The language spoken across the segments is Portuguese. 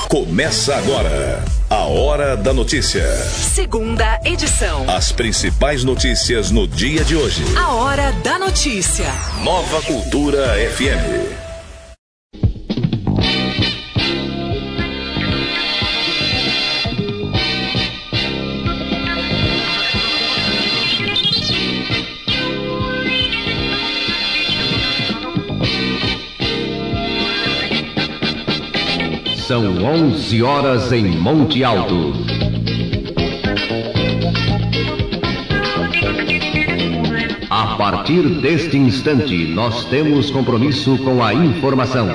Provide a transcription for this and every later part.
Começa agora a Hora da Notícia. Segunda edição. As principais notícias no dia de hoje. A Hora da Notícia. Nova Cultura FM. São 11 horas em Monte Alto. A partir deste instante, nós temos compromisso com a informação.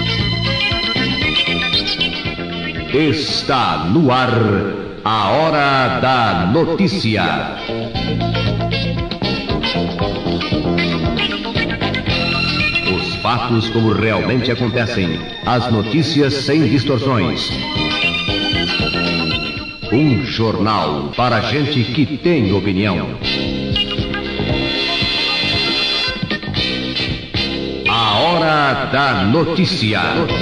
Está no ar a Hora da Notícia. Fatos como realmente acontecem. As notícias sem distorções. Um jornal para gente que tem opinião. A Hora da Notícia.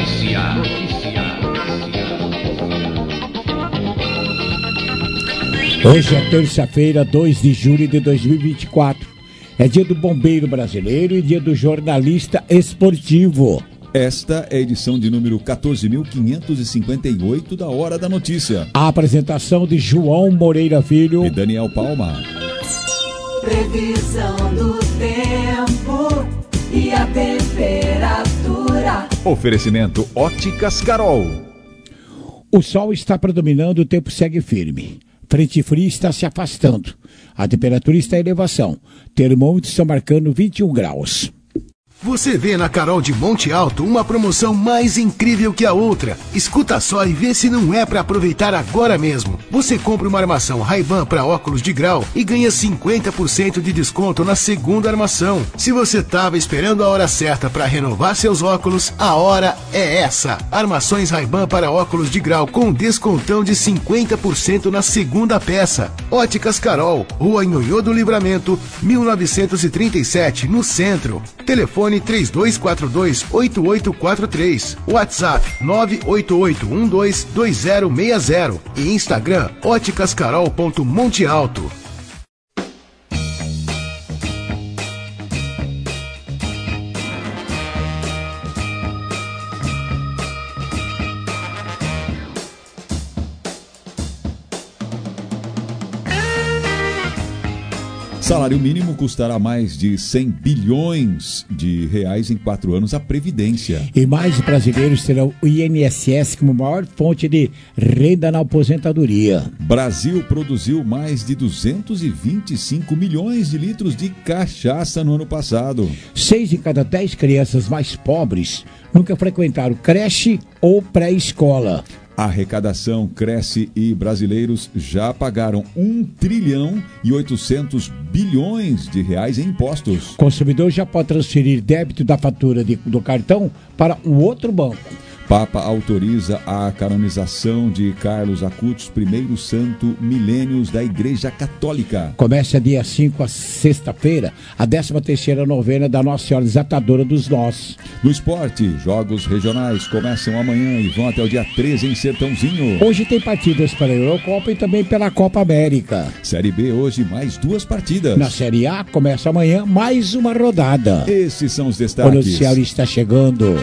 Hoje é terça-feira, 2 de julho de 2024. É dia do bombeiro brasileiro e dia do jornalista esportivo. Esta é a edição de número 14.558 da Hora da Notícia. A apresentação de João Moreira Filho e Daniel Palma. Previsão do tempo e a temperatura. Oferecimento Óticas Carol. O sol está predominando, o tempo segue firme. Frente fria está se afastando. A temperatura está em elevação. Termômetros estão marcando 21 graus. Você vê na Carol de Monte Alto uma promoção mais incrível que a outra. Escuta só e vê se não é para aproveitar agora mesmo. Você compra uma armação Ray-Ban para óculos de grau e ganha 50% de desconto na segunda armação. Se você estava esperando a hora certa para renovar seus óculos, a hora é essa. Armações Ray-Ban para óculos de grau com descontão de 50% na segunda peça. Óticas Carol, Rua Nhonhô do Livramento, 1937, no centro. Telefone 3242-8843. WhatsApp 988122060 e Instagram óticascarol.montealto. Salário mínimo custará mais de 100 bilhões de reais em 4 anos à Previdência. E mais brasileiros terão o INSS como maior fonte de renda na aposentadoria. Brasil produziu mais de 225 milhões de litros de cachaça no ano passado. 6 em cada 10 crianças mais pobres nunca frequentaram creche ou pré-escola. A arrecadação cresce e brasileiros já pagaram 1 trilhão e 800 bilhões de reais em impostos. O consumidor já pode transferir débito da fatura do cartão para um outro banco. Papa autoriza a canonização de Carlos Acutis, primeiro santo milênios da Igreja Católica. Começa dia 5 a sexta-feira, a 13ª novena da Nossa Senhora Desatadora dos Nós. No esporte, jogos regionais começam amanhã e vão até o dia 13 em Sertãozinho. Hoje tem partidas pela Eurocopa e também pela Copa América. Série B hoje mais 2 partidas. Na Série A começa amanhã mais uma rodada. Esses são os destaques. O noticiário está chegando.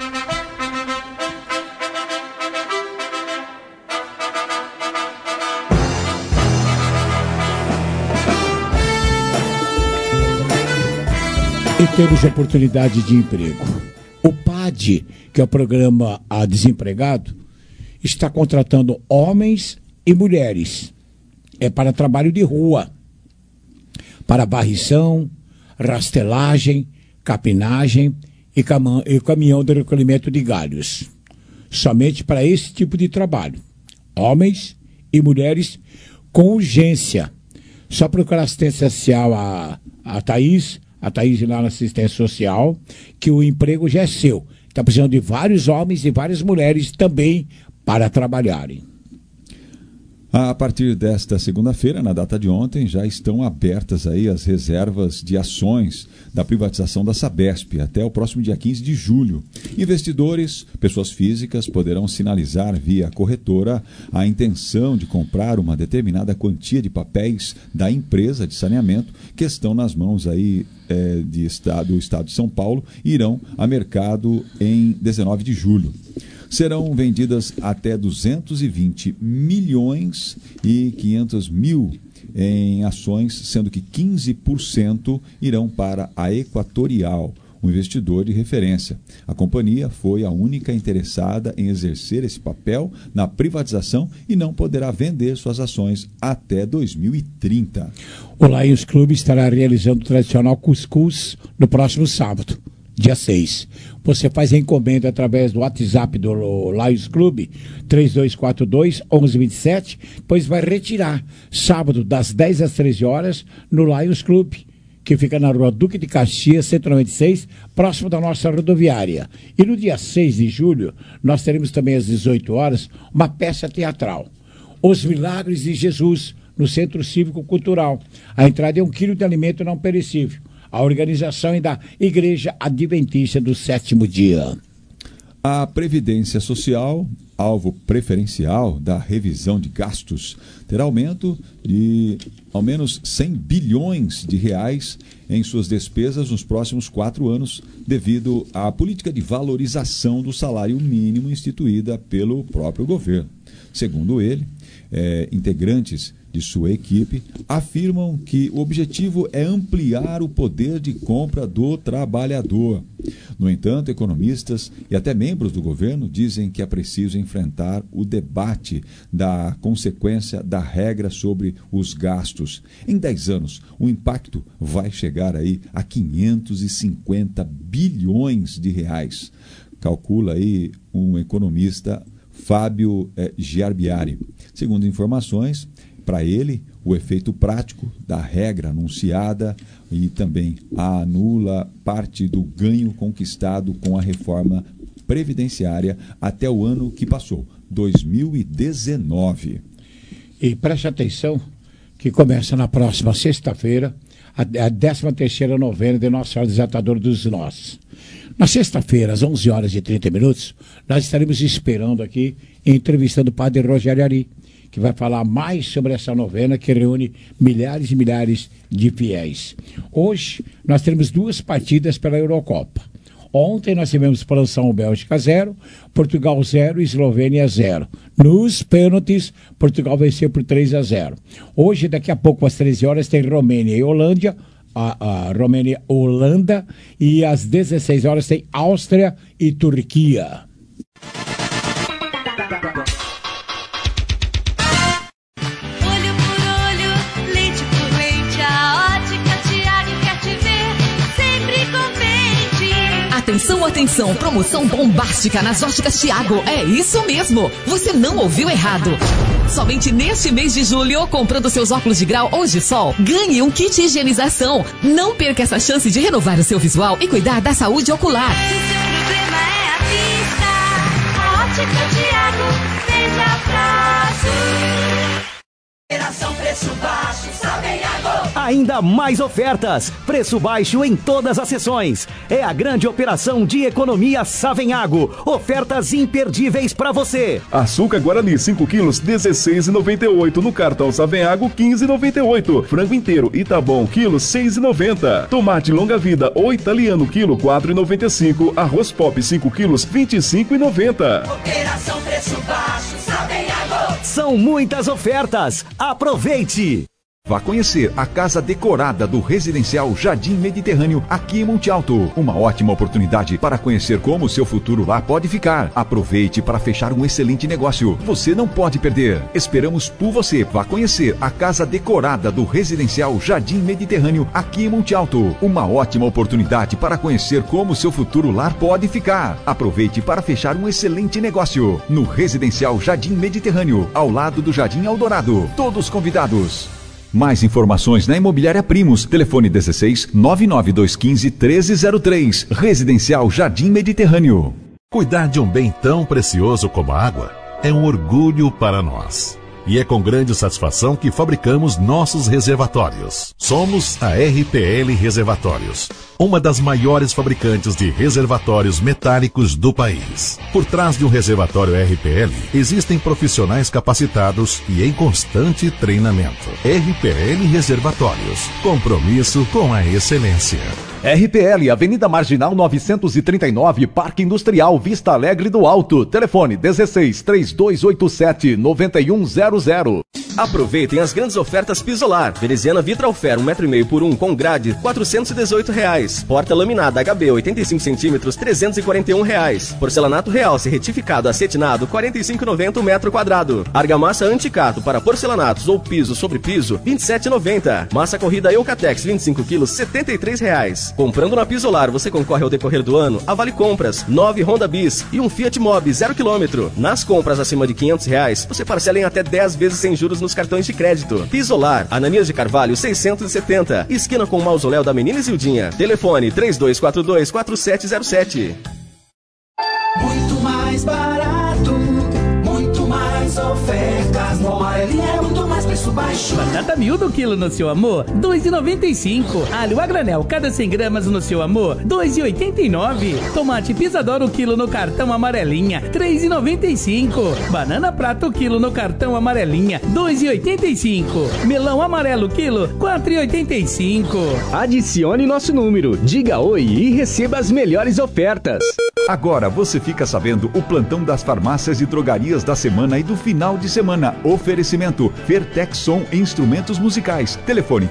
Em termos de oportunidade de emprego, o PAD, que é o Programa a Desempregado, está contratando homens e mulheres para trabalho de rua, para varrição, rastelagem, capinagem e caminhão de recolhimento de galhos. Somente para esse tipo de trabalho. Homens e mulheres com urgência. Só procurar assistência social a Thaís lá na assistência social, que o emprego já é seu. Está precisando de vários homens e várias mulheres também para trabalharem. A partir desta segunda-feira, na data de ontem, já estão abertas aí as reservas de ações da privatização da Sabesp até o próximo dia 15 de julho. Investidores, pessoas físicas, poderão sinalizar via corretora a intenção de comprar uma determinada quantia de papéis da empresa de saneamento que estão nas mãos aí do Estado de São Paulo e irão a mercado em 19 de julho. Serão vendidas até 220 milhões e 500 mil em ações, sendo que 15% irão para a Equatorial, um investidor de referência. A companhia foi a única interessada em exercer esse papel na privatização e não poderá vender suas ações até 2030. O Lions Clube estará realizando o tradicional cuscuz no próximo sábado, dia 6. Você faz a encomenda através do WhatsApp do Lions Clube, 3242-1127, depois vai retirar sábado das 10 às 13 horas no Lions Clube, que fica na rua Duque de Caxias, 196, próximo da nossa rodoviária. E no dia 6 de julho, nós teremos também às 18 horas uma peça teatral, Os Milagres de Jesus, no Centro Cívico Cultural. A entrada é 1 quilo de alimento não perecível. A organização é da Igreja Adventista do Sétimo Dia. A Previdência Social, alvo preferencial da revisão de gastos, terá aumento de ao menos 100 bilhões de reais em suas despesas nos próximos 4 anos, devido à política de valorização do salário mínimo instituída pelo próprio governo. Segundo ele, integrantes de sua equipe afirmam que o objetivo é ampliar o poder de compra do trabalhador. No entanto, economistas e até membros do governo dizem que é preciso enfrentar o debate da consequência da regra sobre os gastos. Em 10 anos, o impacto vai chegar aí a 550 bilhões de reais. Calcula aí um economista, Fábio Giarbiari. Segundo informações, para ele, o efeito prático da regra anunciada e também anula parte do ganho conquistado com a reforma previdenciária até o ano que passou, 2019. E preste atenção que começa na próxima sexta-feira a 13ª novena de Nossa Senhora Desatadora dos Nós. Na sexta-feira, às 11h30, nós estaremos esperando aqui, entrevistando o padre Rogério Ari, que vai falar mais sobre essa novena que reúne milhares e milhares de fiéis. Hoje, nós teremos 2 partidas pela Eurocopa. Ontem nós tivemos França Bélgica 0, Portugal 0 e Eslovênia 0. Nos pênaltis, Portugal venceu por 3-0. Hoje, daqui a pouco, às 13 horas, tem Romênia e Holanda, Holanda, e às 16 horas tem Áustria e Turquia. Atenção, atenção, promoção bombástica nas Óticas Thiago. É isso mesmo, você não ouviu errado. Somente neste mês de julho, comprando seus óculos de grau ou de sol, ganhe um kit de higienização. Não perca essa chance de renovar o seu visual e cuidar da saúde ocular. Se o seu problema é a vista, a Ótica Thiago vem abraço. Operação Preço Baixo, Savenhago. Ainda mais ofertas, preço baixo em todas as seções. É a grande operação de economia Savenhago. Ofertas imperdíveis para você. Açúcar Guarani 5 quilos, R$16,98. No cartão Savenhago, R$15,98. Frango inteiro Itabom, quilo, R$6,90. Tomate longa vida ou italiano, quilo, R$4,95. Arroz Pop 5 quilos, R$25,90. Operação Preço Baixo, Savenhago. São muitas ofertas. Aproveite! Vá conhecer a casa decorada do Residencial Jardim Mediterrâneo aqui em Monte Alto. Uma ótima oportunidade para conhecer como o seu futuro lá pode ficar. Aproveite para fechar um excelente negócio. Você não pode perder. Esperamos por você. Vá conhecer a casa decorada do Residencial Jardim Mediterrâneo aqui em Monte Alto. Uma ótima oportunidade para conhecer como o seu futuro lar pode ficar. Aproveite para fechar um excelente negócio. No Residencial Jardim Mediterrâneo, ao lado do Jardim Eldorado. Todos convidados. Mais informações na Imobiliária Primos. Telefone 16 99215 1303. Residencial Jardim Mediterrâneo. Cuidar de um bem tão precioso como a água é um orgulho para nós. e é com grande satisfação que fabricamos nossos reservatórios. Somos a RPL Reservatórios, uma das maiores fabricantes de reservatórios metálicos do país. Por trás de um reservatório RPL, existem profissionais capacitados e em constante treinamento. RPL Reservatórios, compromisso com a excelência. RPL, Avenida Marginal 939, Parque Industrial, Vista Alegre do Alto. Telefone 16-3287-9100. Aproveitem as grandes ofertas Pisolar. Veneziana Vitralfer 1,5 m por 1 com grade, R$ 418. Porta laminada HB 85 cm, R$ 341. Porcelanato Realce retificado acetinado, R$ 45,90 o metro quadrado. Argamassa Anticato para porcelanatos ou piso sobre piso, R$ 27,90. Massa corrida Eucatex 25 kg, R$ 73. Comprando na Pisolar, você concorre ao decorrer do ano a Vale Compras, 9 Honda Bis e um Fiat Mobi 0 km. Nas compras acima de R$ 500, você parcela em até 10 vezes sem juros nos cartões de crédito. Pisolar, Ananias de Carvalho 670, esquina com o Mausoléu da Menina Isildinha. Telefone 3242-4707. Muito mais barato, muito mais ofertas. No Amarelinha é muito mais preço baixo. Batata miúda o quilo no seu amor, R$ 2,95. Alho a granel, cada 100 gramas no seu amor, R$ 2,89. Tomate Pisador o quilo no cartão Amarelinha, R$ 3,95. Banana prata o quilo no cartão Amarelinha, R$ 2,85. Melão amarelo quilo, R$ 4,85. Adicione nosso número, diga oi e receba as melhores ofertas. Agora você fica sabendo o plantão das farmácias e drogarias da semana e do final de semana. Oferecimento Fertexson Instrumentos Musicais. Telefone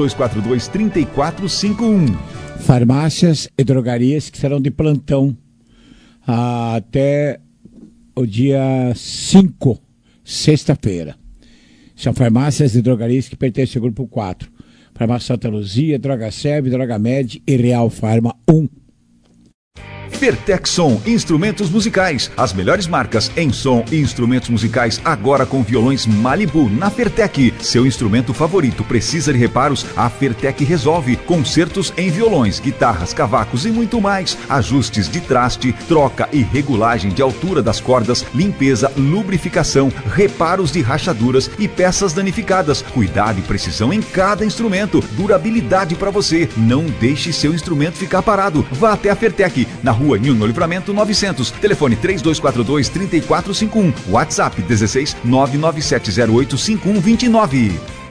3242-3451. Farmácias e drogarias que serão de plantão até o dia 5, sexta-feira. São farmácias e drogarias que pertencem ao grupo 4. Farmácia Santa Luzia, Droga Serve, Droga Med e Real Farma 1. Fertexson Instrumentos Musicais. As melhores marcas em som e instrumentos musicais agora com violões Malibu na Fertec. Seu instrumento favorito precisa de reparos? A Fertec resolve. Concertos em violões, guitarras, cavacos e muito mais. Ajustes de traste, troca e regulagem de altura das cordas, limpeza, lubrificação, reparos de rachaduras e peças danificadas. Cuidado e precisão em cada instrumento. Durabilidade para você. Não deixe seu instrumento ficar parado. Vá até a Fertec, na Rua Nilo Livramento 900. Telefone 3242-3451. WhatsApp 16 997085129.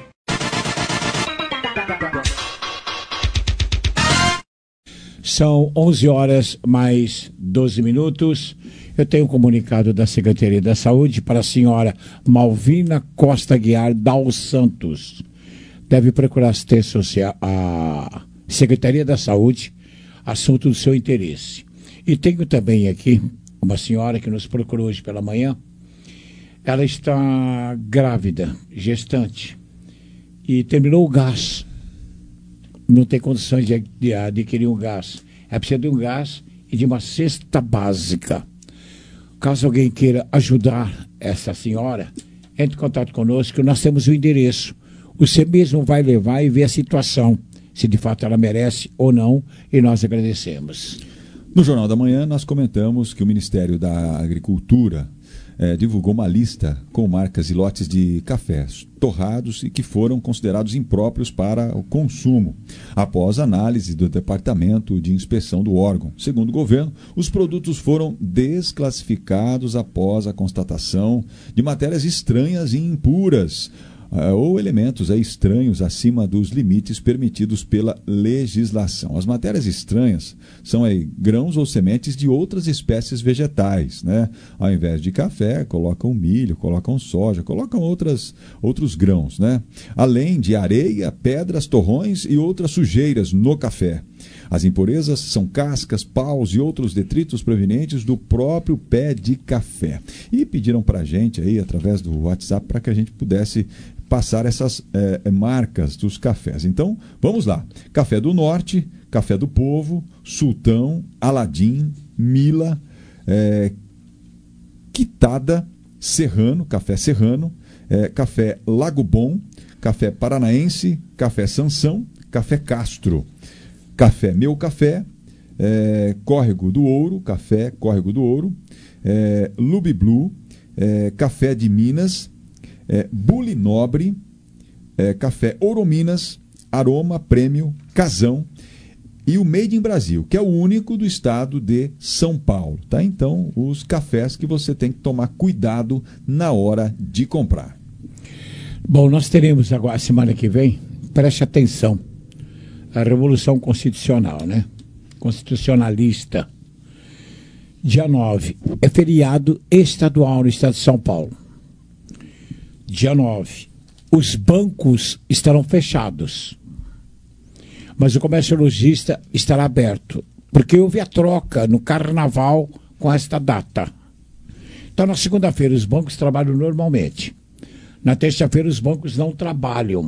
São 11 horas mais 12 minutos. Eu tenho um comunicado da Secretaria da Saúde para a senhora Malvina Costa Guiar Dal Santos. Deve procurar assistência social, a Secretaria da Saúde, assunto do seu interesse. E tenho também aqui uma senhora que nos procurou hoje pela manhã. Ela está grávida, gestante, e terminou o gás. Não tem condições de adquirir um gás. Ela precisa de um gás e de uma cesta básica. Caso alguém queira ajudar essa senhora, entre em contato conosco, nós temos o endereço. Você mesmo vai levar e ver a situação, se de fato ela merece ou não, e nós agradecemos. No Jornal da Manhã, nós comentamos que o Ministério da Agricultura divulgou uma lista com marcas e lotes de cafés torrados e que foram considerados impróprios para o consumo, após análise do Departamento de Inspeção do órgão. Segundo o governo, os produtos foram desclassificados após a constatação de matérias estranhas e impuras, ou elementos estranhos acima dos limites permitidos pela legislação. As matérias estranhas são grãos ou sementes de outras espécies vegetais, né? Ao invés de café, colocam milho, colocam soja, colocam outros grãos, né? Além de areia, pedras, torrões e outras sujeiras no café. As impurezas são cascas, paus e outros detritos provenientes do próprio pé de café. E pediram para a gente através do WhatsApp, para que a gente pudesse passar essas marcas dos cafés. Então, vamos lá. Café do Norte, Café do Povo, Sultão, Aladim, Mila, Quitada, Serrano, Café Serrano, Café Lago Bom, Café Paranaense, Café Sansão, Café Castro, Café Meu Café, Córrego do Ouro, Café Córrego do Ouro, Lube Blue, Café de Minas, Bule Nobre, Café Ouro Minas, Aroma, Prêmio, Casão e o Made in Brasil, que é o único do estado de São Paulo, tá? Então, os cafés que você tem que tomar cuidado na hora de comprar. Bom, nós teremos agora, semana que vem, preste atenção, a Revolução Constitucional, né? Constitucionalista. Dia 9, é feriado estadual no estado de São Paulo. Dia 9, os bancos estarão fechados, mas o comércio lojista estará aberto, porque houve a troca no carnaval com esta data. Então, na segunda-feira, os bancos trabalham normalmente. Na terça-feira, os bancos não trabalham,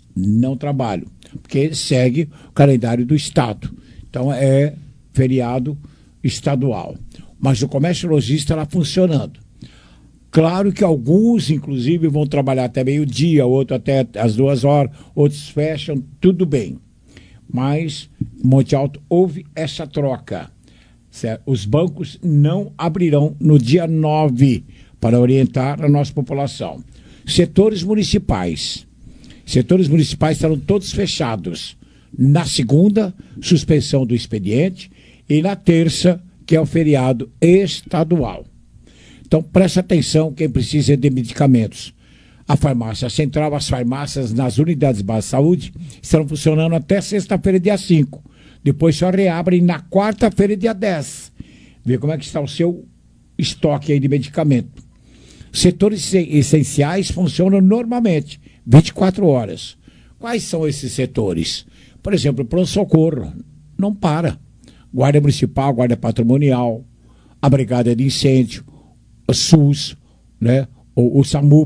porque segue o calendário do Estado. Então, é feriado estadual. Mas o comércio lojista está funcionando. Claro que alguns, inclusive, vão trabalhar até meio-dia, outros até as 2 horas, outros fecham, tudo bem. Mas, em Monte Alto, houve essa troca. Certo? Os bancos não abrirão no dia 9 para orientar a nossa população. Setores municipais estarão todos fechados. Na segunda, suspensão do expediente, e na terça, que é o feriado estadual. Então, preste atenção quem precisa de medicamentos. A farmácia central, as farmácias nas unidades básicas de saúde estarão funcionando até sexta-feira, dia 5. Depois só reabrem na quarta-feira, dia 10. Vê como é que está o seu estoque aí de medicamento. Setores essenciais funcionam normalmente, 24 horas. Quais são esses setores? Por exemplo, o pronto-socorro não para. Guarda Municipal, Guarda Patrimonial, a Brigada de Incêndio, o SUS, né? o SAMU,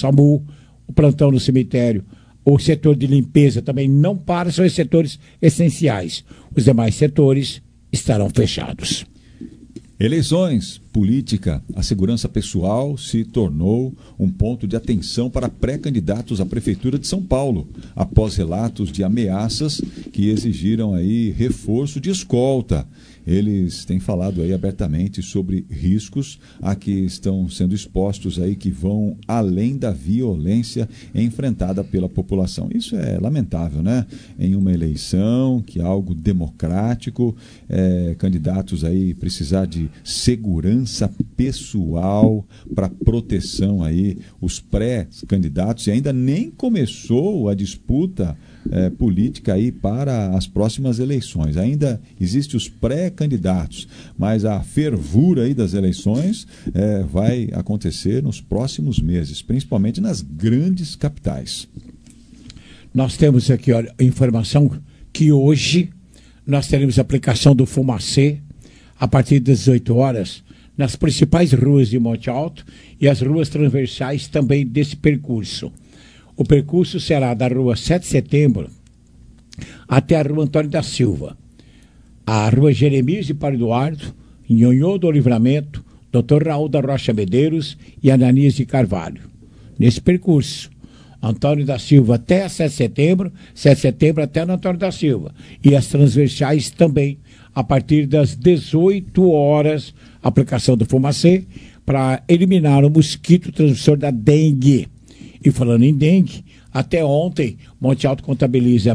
o plantão no cemitério, o setor de limpeza também não para, são os setores essenciais. Os demais setores estarão fechados. Eleições, política, a segurança pessoal se tornou um ponto de atenção para pré-candidatos à Prefeitura de São Paulo, após relatos de ameaças que exigiram aí reforço de escolta. Eles têm falado aí abertamente sobre riscos a que estão sendo expostos aí, que vão além da violência enfrentada pela população. Isso é lamentável, né? Em uma eleição, que é algo democrático, candidatos aí precisar de segurança pessoal para proteção aí, os pré-candidatos, e ainda nem começou a disputa política aí para as próximas eleições. Ainda existem os pré-candidatos, mas a fervura aí das eleições vai acontecer nos próximos meses, principalmente nas grandes capitais. Nós temos aqui, olha, informação que hoje nós teremos a aplicação do Fumacê a partir das 18 horas nas principais ruas de Monte Alto e as ruas transversais também desse percurso. O percurso será da rua 7 de setembro até a rua Antônio da Silva, a rua Jeremias de Paulo Eduardo, Nhonhô do Livramento, Dr. Raul da Rocha Medeiros e Ananias de Carvalho. Nesse percurso, Antônio da Silva até 7 de setembro até Antônio da Silva. E as transversais também, a partir das 18 horas, aplicação do Fumacê para eliminar o mosquito transmissor da dengue. E falando em dengue, até ontem, Monte Alto contabiliza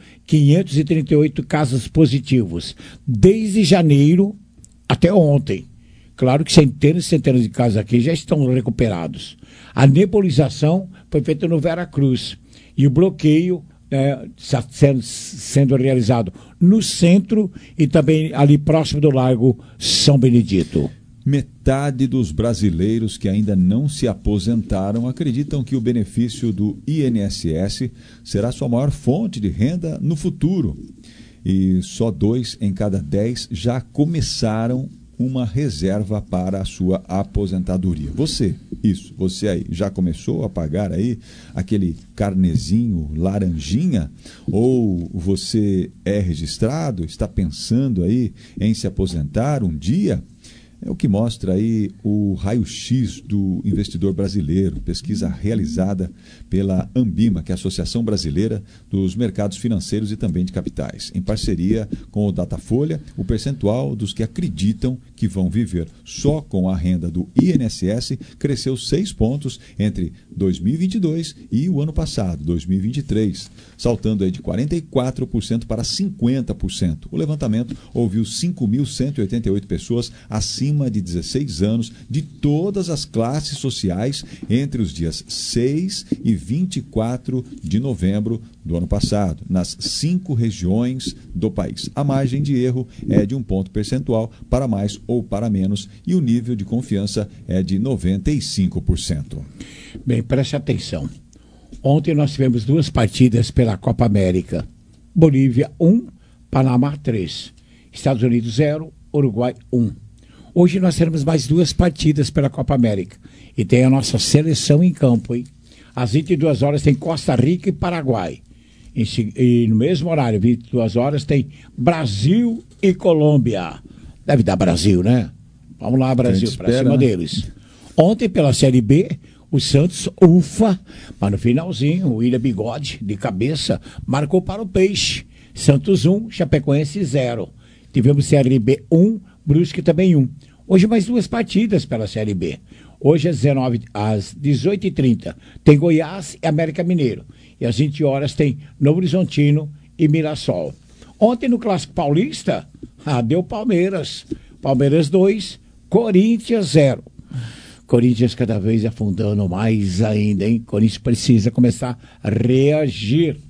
1.538 casos positivos. Desde janeiro até ontem. Claro que centenas e centenas de casos aqui já estão recuperados. A nebulização foi feita no Veracruz. E o bloqueio está sendo realizado no centro e também ali próximo do Largo São Benedito. Metade dos brasileiros que ainda não se aposentaram acreditam que o benefício do INSS será sua maior fonte de renda no futuro. E só 2 em cada 10 já começaram uma reserva para a sua aposentadoria. Você aí, já começou a pagar aí aquele carnezinho laranjinha? Ou você é registrado, está pensando aí em se aposentar um dia? É o que mostra aí o raio-x do investidor brasileiro, pesquisa realizada pela Ambima, que é a Associação Brasileira dos Mercados Financeiros e também de Capitais. Em parceria com o Datafolha, o percentual dos que acreditam que vão viver só com a renda do INSS cresceu 6 pontos entre 2022 e o ano passado, 2023, saltando aí de 44% para 50%. O levantamento ouviu 5.188 pessoas acima de 16 anos de todas as classes sociais entre os dias 6 e 24 de novembro do ano passado, nas 5 regiões do país. A margem de erro é de 1 ponto percentual para mais ou para menos e o nível de confiança é de 95%. Bem, preste atenção. Ontem nós tivemos 2 partidas pela Copa América. Bolívia 1, Panamá 3. Estados Unidos 0, Uruguai 1. Hoje nós teremos mais 2 partidas pela Copa América. E tem a seleção em campo, hein? Às 22 horas tem Costa Rica e Paraguai. E no mesmo horário, 22 horas, tem Brasil e Colômbia. Deve dar Brasil, né? Vamos lá, Brasil, para cima, né, deles. Ontem, pela Série B, o Santos, ufa, mas no finalzinho, o William Bigode, de cabeça, marcou para o Peixe. Santos 1, Chapecoense 0. Tivemos CRB 1, Brusque também 1. Hoje mais 2 partidas pela Série B. Hoje às 18h30 tem Goiás e América Mineiro. E às 20 horas tem Novo Horizontino e Mirassol. Ontem no Clássico Paulista, deu Palmeiras. Palmeiras 2, Corinthians 0. Corinthians cada vez afundando mais ainda, hein? Corinthians precisa começar a reagir.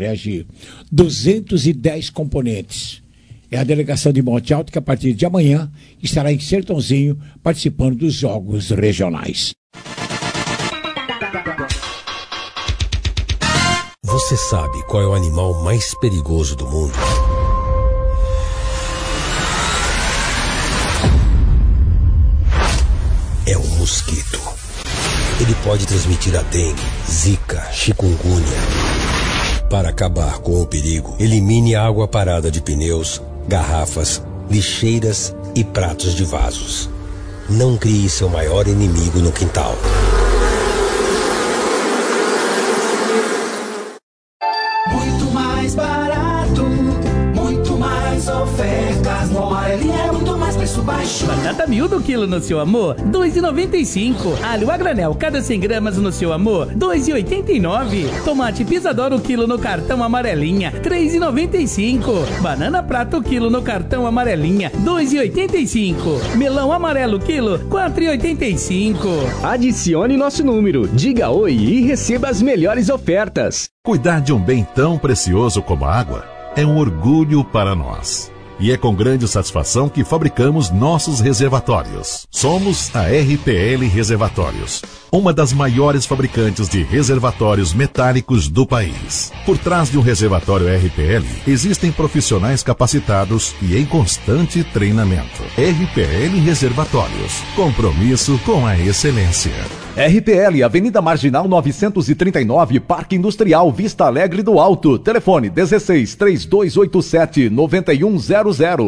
210 componentes. É a delegação de Monte Alto que a partir de amanhã estará em Sertãozinho participando dos jogos regionais. Você sabe qual é o animal mais perigoso do mundo? É o mosquito. Ele pode transmitir a dengue, zika, chikungunya. Para acabar com o perigo, elimine a água parada de pneus, garrafas, lixeiras e pratos de vasos. Não crie seu maior inimigo no quintal. Muito mais barato, muito mais ofertas. No Amarelinha é muito mais preço baixo. Batata miúdo quilo no seu amor, 2,95. Alho a granel, cada 100 gramas no seu amor, 2,89. Tomate Pisadoro quilo no cartão Amarelinha, 3,95. Banana prata quilo no cartão Amarelinha, 2,85. Melão amarelo quilo, 4,85. Adicione nosso número, diga oi e receba as melhores ofertas. Cuidar de um bem tão precioso como a água é um orgulho para nós. E é com grande satisfação que fabricamos nossos reservatórios. Somos a RPL Reservatórios, uma das maiores fabricantes de reservatórios metálicos do país. Por trás de um reservatório RPL, existem profissionais capacitados e em constante treinamento. RPL Reservatórios, compromisso com a excelência. RPL, Avenida Marginal 939, Parque Industrial, Vista Alegre do Alto. Telefone 16 3287 9100. Olho por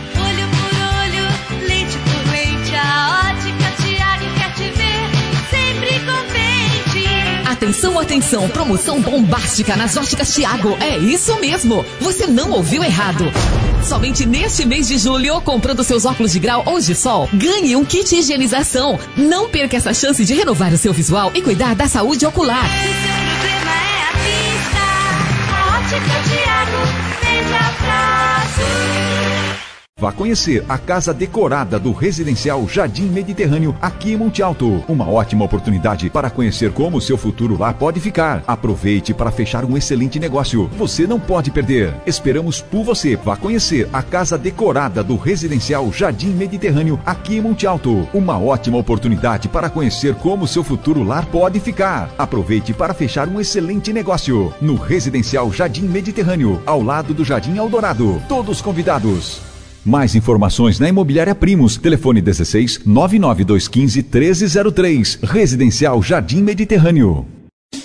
olho, leite por leite, a Ótica Thiago quer te ver sempre contente. Atenção, atenção, promoção bombástica nas Óticas Thiago. É isso mesmo, você não ouviu errado. Somente neste mês de julho, comprando seus óculos de grau ou de sol, ganhe um kit de higienização. Não perca essa chance de renovar o seu visual e cuidar da saúde ocular. O seu problema é a vista, a Ótica Thiago fez abraço. Vá conhecer a casa decorada do residencial Jardim Mediterrâneo aqui em Monte Alto. Uma ótima oportunidade para conhecer como o seu futuro lá pode ficar. Aproveite para fechar um excelente negócio. Você não pode perder. Esperamos por você. Vá conhecer a casa decorada do residencial Jardim Mediterrâneo aqui em Monte Alto. Uma ótima oportunidade para conhecer como o seu futuro lá pode ficar. Aproveite para fechar um excelente negócio. No residencial Jardim Mediterrâneo, ao lado do Jardim Eldorado. Todos convidados. Mais informações na Imobiliária Primos. Telefone 16 99215 1303. Residencial Jardim Mediterrâneo.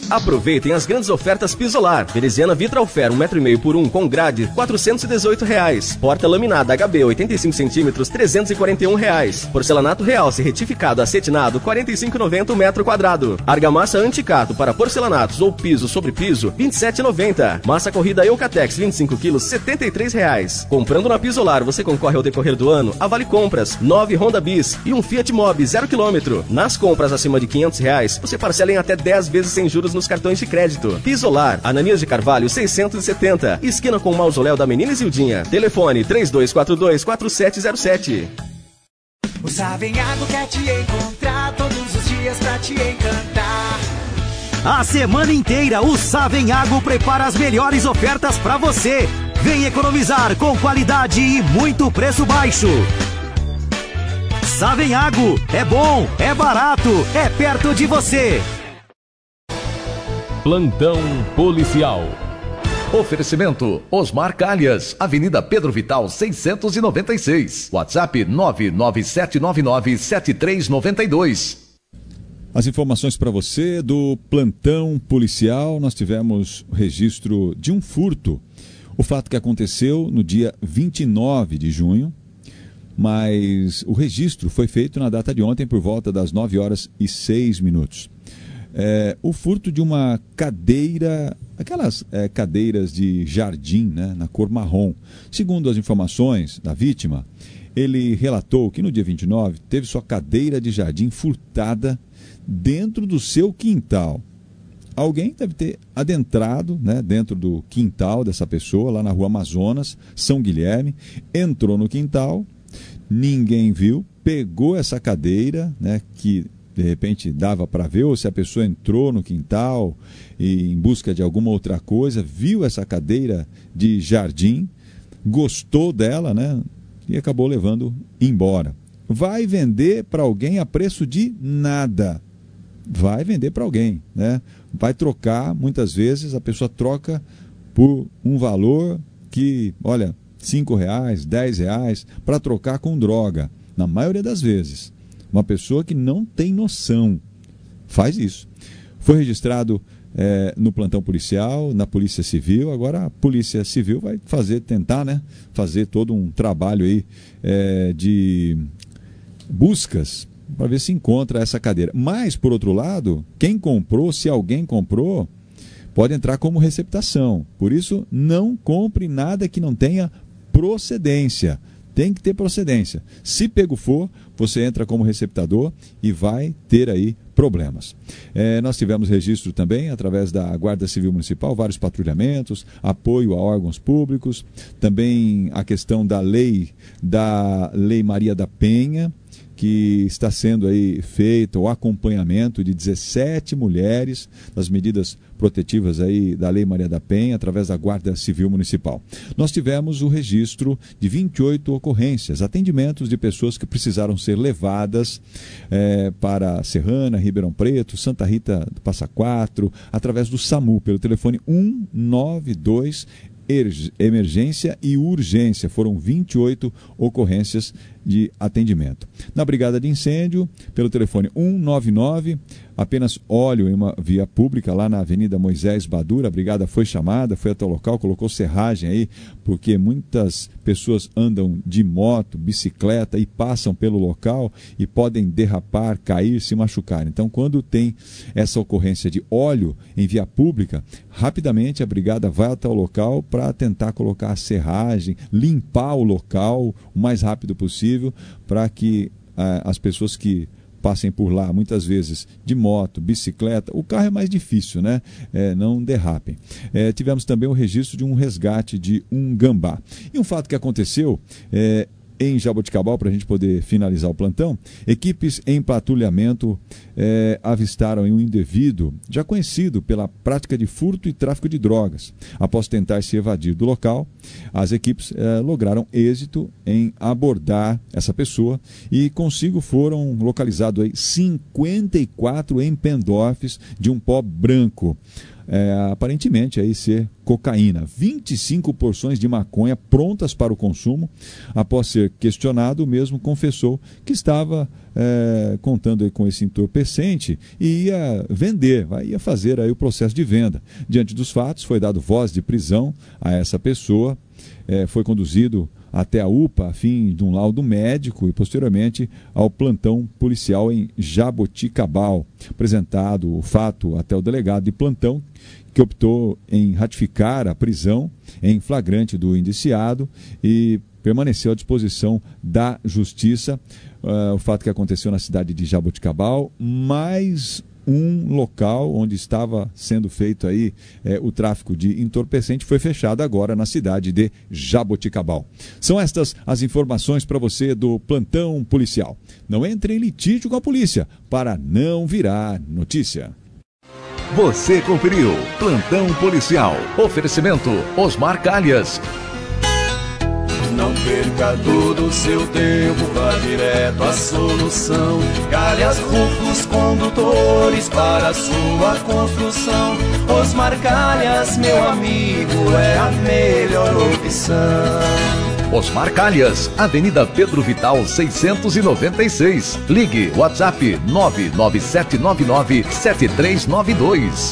Aproveitem as grandes ofertas Pisolar. Veneziana Vitralfer 1,5 m por 1 com grade, R$ 418. Porta laminada HB 85 cm, R$ 341. Porcelanato Realce retificado acetinado, R$ 45,90 o metro quadrado. Argamassa Anticato para porcelanatos ou piso sobre piso, R$ 27,90. Massa corrida Eucatex 25 kg, R$ 73. Comprando na Pisolar, você concorre ao decorrer do ano a Vale Compras, 9 Honda Bis e um Fiat Mobi 0 km. Nas compras acima de R$ 500, você parcela em até 10 vezes sem juros nos cartões de crédito. Pisolar, Ananias de Carvalho 670, esquina com o Mausoléu da Menina Isildinha. Telefone 3242-4707. O Savenhago quer te encontrar todos os dias pra te encantar. A semana inteira o Savenhago prepara as melhores ofertas pra você. Vem economizar com qualidade e muito preço baixo. Savenhago, é bom, é barato, é perto de você. Plantão policial. Oferecimento Osmar Calhas, Avenida Pedro Vital 696, WhatsApp 997997392. As informações para você do plantão policial. Nós tivemos registro de um furto. O fato que aconteceu no dia 29 de junho, mas o registro foi feito na data de ontem por volta das 9h06. O furto de uma cadeira, aquelas cadeiras de jardim, né, na cor marrom. Segundo as informações da vítima, ele relatou que no dia 29 teve sua cadeira de jardim furtada dentro do seu quintal. Alguém deve ter adentrado, né, dentro do quintal dessa pessoa, lá na rua Amazonas, São Guilherme, entrou no quintal, ninguém viu, pegou essa cadeira, né, que de repente dava para ver, ou se a pessoa entrou no quintal e em busca de alguma outra coisa, viu essa cadeira de jardim, gostou dela, né, e acabou levando embora. Vai vender para alguém a preço de nada. Vai vender para alguém, né? Vai trocar, muitas vezes a pessoa troca por um valor que, olha, R$5, R$10, para trocar com droga. Na maioria das vezes. Uma pessoa que não tem noção faz isso. Foi registrado no plantão policial, na Polícia Civil. Agora a Polícia Civil vai tentar, né, fazer todo um trabalho aí de buscas para ver se encontra essa cadeira. Mas, por outro lado, quem comprou, se alguém comprou, pode entrar como receptação. Por isso, não compre nada que não tenha procedência. Tem que ter procedência. Se pego for, você entra como receptador e vai ter aí problemas. Nós tivemos registro também, através da Guarda Civil Municipal, vários patrulhamentos, apoio a órgãos públicos, também a questão da Lei Maria da Penha, que está sendo aí feito o acompanhamento de 17 mulheres das medidas protetivas aí da Lei Maria da Penha, através da Guarda Civil Municipal. Nós tivemos o registro de 28 ocorrências, atendimentos de pessoas que precisaram ser levadas para Serrana, Ribeirão Preto, Santa Rita do Passa Quatro, através do SAMU, pelo telefone 192, emergência e urgência. Foram 28 ocorrências de atendimento. Na brigada de incêndio, pelo telefone 199, apenas óleo em uma via pública lá na Avenida Moisés Badura. A brigada foi chamada, foi até o local, colocou serragem aí, porque muitas pessoas andam de moto, bicicleta e passam pelo local e podem derrapar, cair, se machucar. Então, quando tem essa ocorrência de óleo em via pública, rapidamente a brigada vai até o local para tentar colocar a serragem, limpar o local o mais rápido possível, para que as pessoas que passem por lá, muitas vezes de moto, bicicleta, o carro é mais difícil, né? Não derrapem. Tivemos também o registro de um resgate de um gambá. E um fato que aconteceu em Jaboticabal, para a gente poder finalizar o plantão, equipes em patrulhamento avistaram um indivíduo já conhecido pela prática de furto e tráfico de drogas. Após tentar se evadir do local, as equipes lograram êxito em abordar essa pessoa e consigo foram localizados aí 54 empendorfes de um pó branco. aparentemente aí ser cocaína. 25 porções de maconha prontas para o consumo. Após ser questionado, o mesmo confessou que estava contando aí com esse entorpecente e ia vender, ia fazer aí o processo de venda. Diante dos fatos, foi dado voz de prisão a essa pessoa, foi conduzido até a UPA a fim de um laudo médico e posteriormente ao plantão policial em Jaboticabal. Apresentado o fato até o delegado de plantão, que optou em ratificar a prisão em flagrante do indiciado e permaneceu à disposição da Justiça. O fato que aconteceu na cidade de Jaboticabal, mais um local onde estava sendo feito aí o tráfico de entorpecente foi fechado agora na cidade de Jaboticabal. São estas as informações para você do plantão policial. Não entre em litígio com a polícia para não virar notícia. Você conferiu Plantão Policial. Oferecimento Osmar Calhas. Não perca todo o seu tempo, vá direto à solução. Calhas Rufos Condutores para a sua construção. Osmar Calhas, meu amigo, é a melhor opção. Osmar Calhas, Avenida Pedro Vital 696. Ligue WhatsApp 997997392.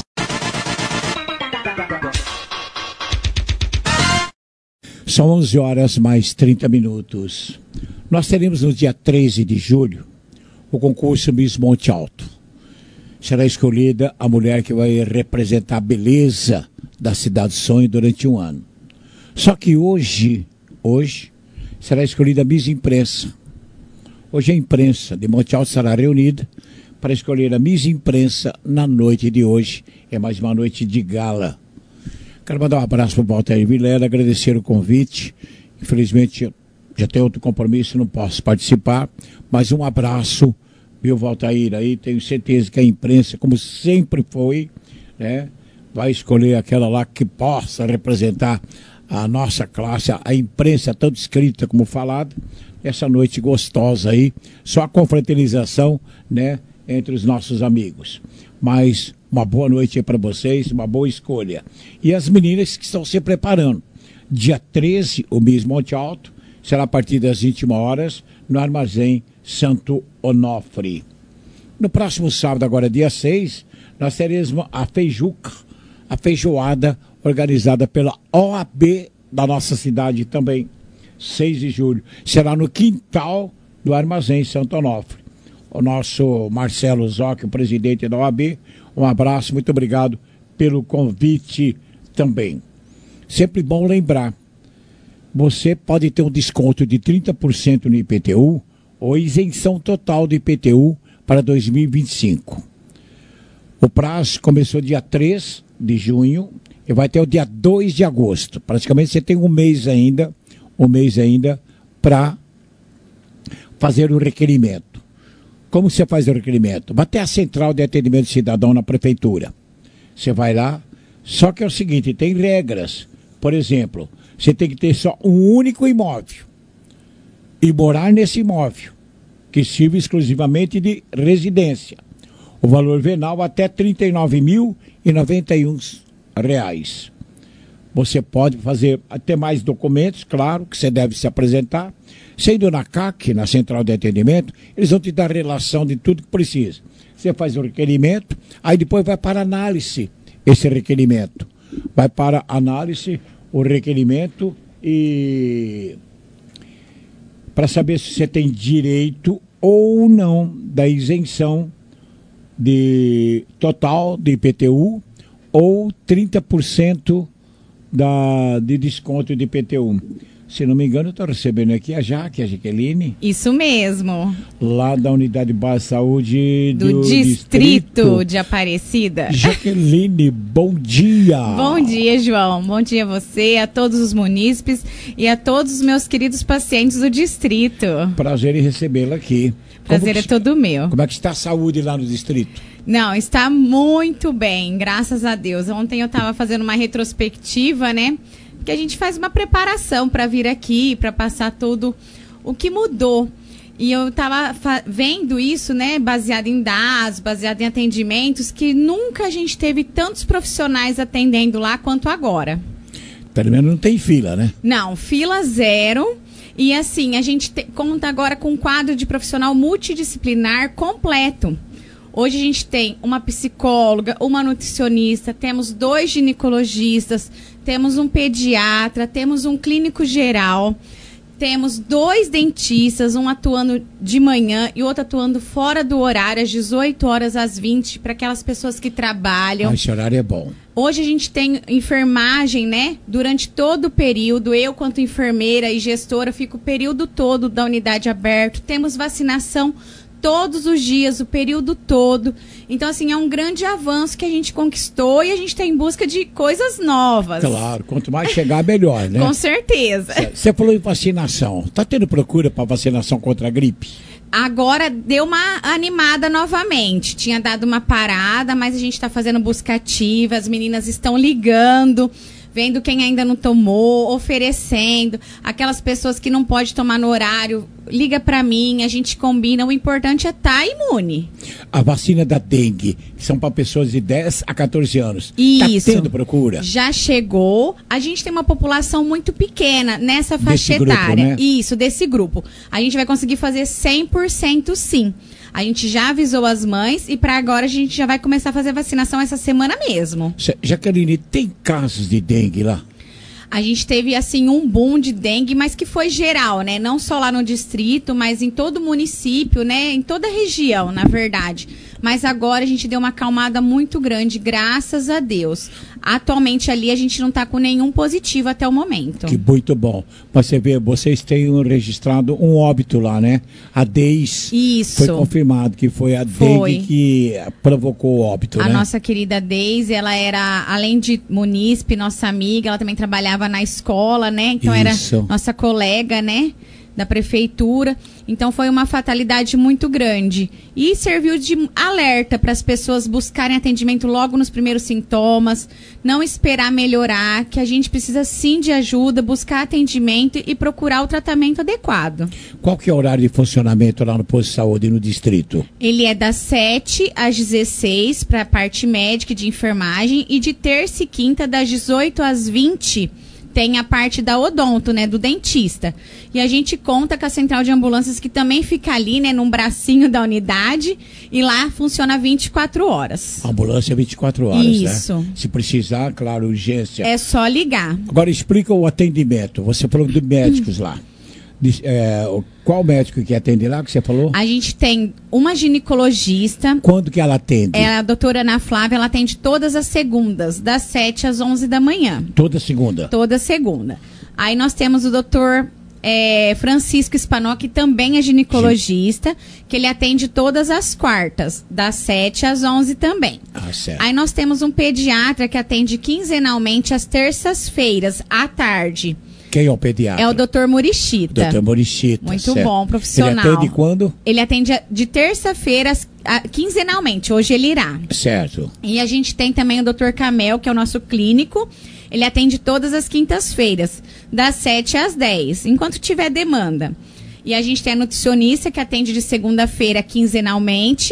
São 11 horas mais 30 minutos. Nós teremos no dia 13 de julho o concurso Miss Monte Alto. Será escolhida a mulher que vai representar a beleza da Cidade do Sonho durante um ano. Só que hoje será escolhida a Miss Imprensa. Hoje a imprensa de Monte Alto estará reunida para escolher a Miss Imprensa na noite de hoje. É mais uma noite de gala. Quero mandar um abraço para o Walter Vilela, agradecer o convite. Infelizmente, já tenho outro compromisso, não posso participar. Mas um abraço, viu, Walter? Aí tenho certeza que a imprensa, como sempre foi, né, vai escolher aquela lá que possa representar a nossa classe, a imprensa, tanto escrita como falada. Essa noite gostosa aí, só a confraternização, né, entre os nossos amigos. Mas uma boa noite aí para vocês, uma boa escolha. E as meninas que estão se preparando. Dia 13, o Miss Monte Alto, será a partir das 21 horas, no Armazém Santo Onofre. No próximo sábado, agora dia 6, nós teremos a Feijuca, a feijoada organizada pela OAB da nossa cidade também. 6 de julho. Será no quintal do Armazém Santo Onofre. O nosso Marcelo Zocchi, o presidente da OAB, um abraço, muito obrigado pelo convite também. Sempre bom lembrar, você pode ter um desconto de 30% no IPTU ou isenção total do IPTU para 2025. O prazo começou dia 3 de junho e vai até o dia 2 de agosto. Praticamente você tem um mês ainda para fazer o requerimento. Como você faz o requerimento? Vai até a Central de Atendimento Cidadão na Prefeitura. Você vai lá, só que é o seguinte, tem regras. Por exemplo, você tem que ter só um único imóvel e morar nesse imóvel, que sirva exclusivamente de residência. O valor venal até R$ 39.091. Você pode fazer até mais documentos, claro, que você deve se apresentar. Sendo na CAC, na Central de Atendimento, eles vão te dar relação de tudo que precisa. Você faz o requerimento, aí depois vai para análise esse requerimento. Vai para análise o requerimento e para saber se você tem direito ou não da isenção de total de IPTU ou 30% de desconto de IPTU. Se não me engano, eu estou recebendo aqui a Jaqueline. Isso mesmo. Lá da Unidade Básica de Saúde do Distrito de Aparecida. Jaqueline, bom dia. Bom dia, João. Bom dia a você, a todos os munícipes e a todos os meus queridos pacientes do Distrito. Prazer em recebê-la aqui. Prazer é todo meu. Como é que está a saúde lá no Distrito? Não, está muito bem, graças a Deus. Ontem eu estava fazendo uma retrospectiva, né? Que a gente faz uma preparação para vir aqui, para passar tudo o que mudou. E eu estava vendo isso, né, baseado em dados, baseado em atendimentos, que nunca a gente teve tantos profissionais atendendo lá quanto agora. Pelo menos não tem fila, né? Não, fila zero. E assim, a gente conta agora com um quadro de profissional multidisciplinar completo. Hoje a gente tem uma psicóloga, uma nutricionista, temos 2 ginecologistas, temos um pediatra, temos um clínico geral, temos 2 dentistas, um atuando de manhã e outro atuando fora do horário, às 18 horas às 20, para aquelas pessoas que trabalham. Esse horário é bom. Hoje a gente tem enfermagem, né? Durante todo o período, eu quanto enfermeira e gestora fico o período todo da unidade aberto. Temos vacinação todos os dias, o período todo. Então, assim, é um grande avanço que a gente conquistou e a gente está em busca de coisas novas. Claro, quanto mais chegar, melhor, né? Com certeza. Você falou em vacinação. Está tendo procura para vacinação contra a gripe? Agora deu uma animada novamente. Tinha dado uma parada, mas a gente está fazendo busca ativa, as meninas estão ligando, vendo quem ainda não tomou, oferecendo. Aquelas pessoas que não podem tomar no horário, liga para mim, a gente combina. O importante é estar imune. A vacina da dengue, que são para pessoas de 10 a 14 anos. Isso. Está tendo procura? Já chegou. A gente tem uma população muito pequena nessa faixa grupo, etária. né? Isso, desse grupo. A gente vai conseguir fazer 100% sim. A gente já avisou as mães e para agora a gente já vai começar a fazer vacinação essa semana mesmo. Jaqueline, tem casos de dengue lá? A gente teve, assim, um boom de dengue, mas que foi geral, né? Não só lá no distrito, mas em todo o município, né? Em toda a região, na verdade. Mas agora a gente deu uma acalmada muito grande, graças a Deus. Atualmente ali a gente não está com nenhum positivo até o momento. Que muito bom. Mas você vê, vocês têm registrado um óbito lá, né? A Deis. Isso. Foi confirmado que foi a dengue que provocou o óbito, né? A nossa querida Deis, ela era, além de munícipe, nossa amiga, ela também trabalhava na escola, né? Então Isso. era nossa colega, né? Da prefeitura. Então foi uma fatalidade muito grande. E serviu de alerta para as pessoas buscarem atendimento logo nos primeiros sintomas, não esperar melhorar, que a gente precisa sim de ajuda, buscar atendimento e procurar o tratamento adequado. Qual que é o horário de funcionamento lá no posto de saúde no distrito? Ele é das 7 às 16 para a parte médica e de enfermagem e de terça e quinta das 18 às 20 tem a parte da odonto, né, do dentista. E a gente conta com a central de ambulâncias que também fica ali, né, num bracinho da unidade e lá funciona 24 horas. Ambulância 24 horas, Isso. né? Se precisar, claro, urgência. É só ligar. Agora explica o atendimento. Você falou de médicos lá. Qual médico que atende lá que você falou? A gente tem uma ginecologista. Quando que ela atende? É a doutora Ana Flávia, ela atende todas as segundas, das 7 às 11 da manhã. Toda segunda? Toda segunda. Aí nós temos o doutor Francisco Spanó, que também é ginecologista, que ele atende todas as quartas, das 7 às 11 também. Ah, certo. Aí nós temos um pediatra que atende quinzenalmente às terças-feiras, à tarde. Quem é o pediatra? É o Dr. Murichita. Dr. Murichita. Muito certo. bom, profissional. Ele atende quando? Ele atende de terça-feira, quinzenalmente. Hoje ele irá. Certo. E a gente tem também o Dr. Camel, que é o nosso clínico. Ele atende todas as quintas-feiras, das 7 às 10, enquanto tiver demanda. E a gente tem a nutricionista, que atende de segunda-feira quinzenalmente,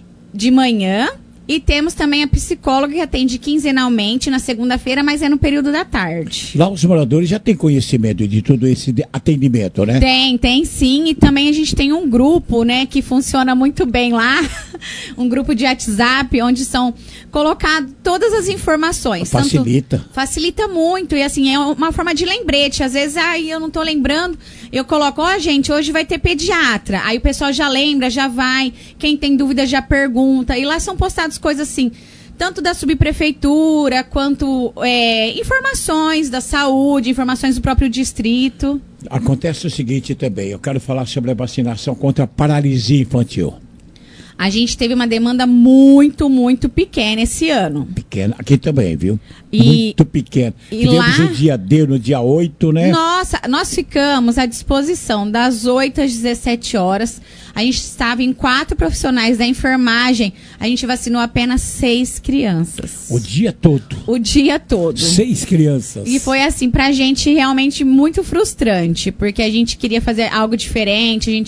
de manhã. E temos também a psicóloga, que atende quinzenalmente na segunda-feira, mas é no período da tarde. Lá os moradores já têm conhecimento de todo esse atendimento, né? Tem sim. E também a gente tem um grupo, né, que funciona muito bem lá. Um grupo de WhatsApp, onde são colocadas todas as informações. Facilita. Facilita muito. E assim, é uma forma de lembrete. Às vezes, eu não tô lembrando. Eu coloco, gente, hoje vai ter pediatra. Aí o pessoal já lembra, já vai. Quem tem dúvida já pergunta. E lá são postadas coisas assim, tanto da subprefeitura, quanto informações da saúde, informações do próprio distrito. Acontece o seguinte também, eu quero falar sobre a vacinação contra a paralisia infantil. A gente teve uma demanda muito, muito pequena esse ano. Pequena, aqui também, viu? E, muito pequena. Tivemos lá, o dia D no dia 8, né? Nossa, nós ficamos à disposição das 8 às 17 horas. A gente estava em 4 profissionais da enfermagem. A gente vacinou apenas 6 crianças. O dia todo? O dia todo. 6 crianças. E foi assim, pra gente realmente muito frustrante, porque a gente queria fazer algo diferente, a gente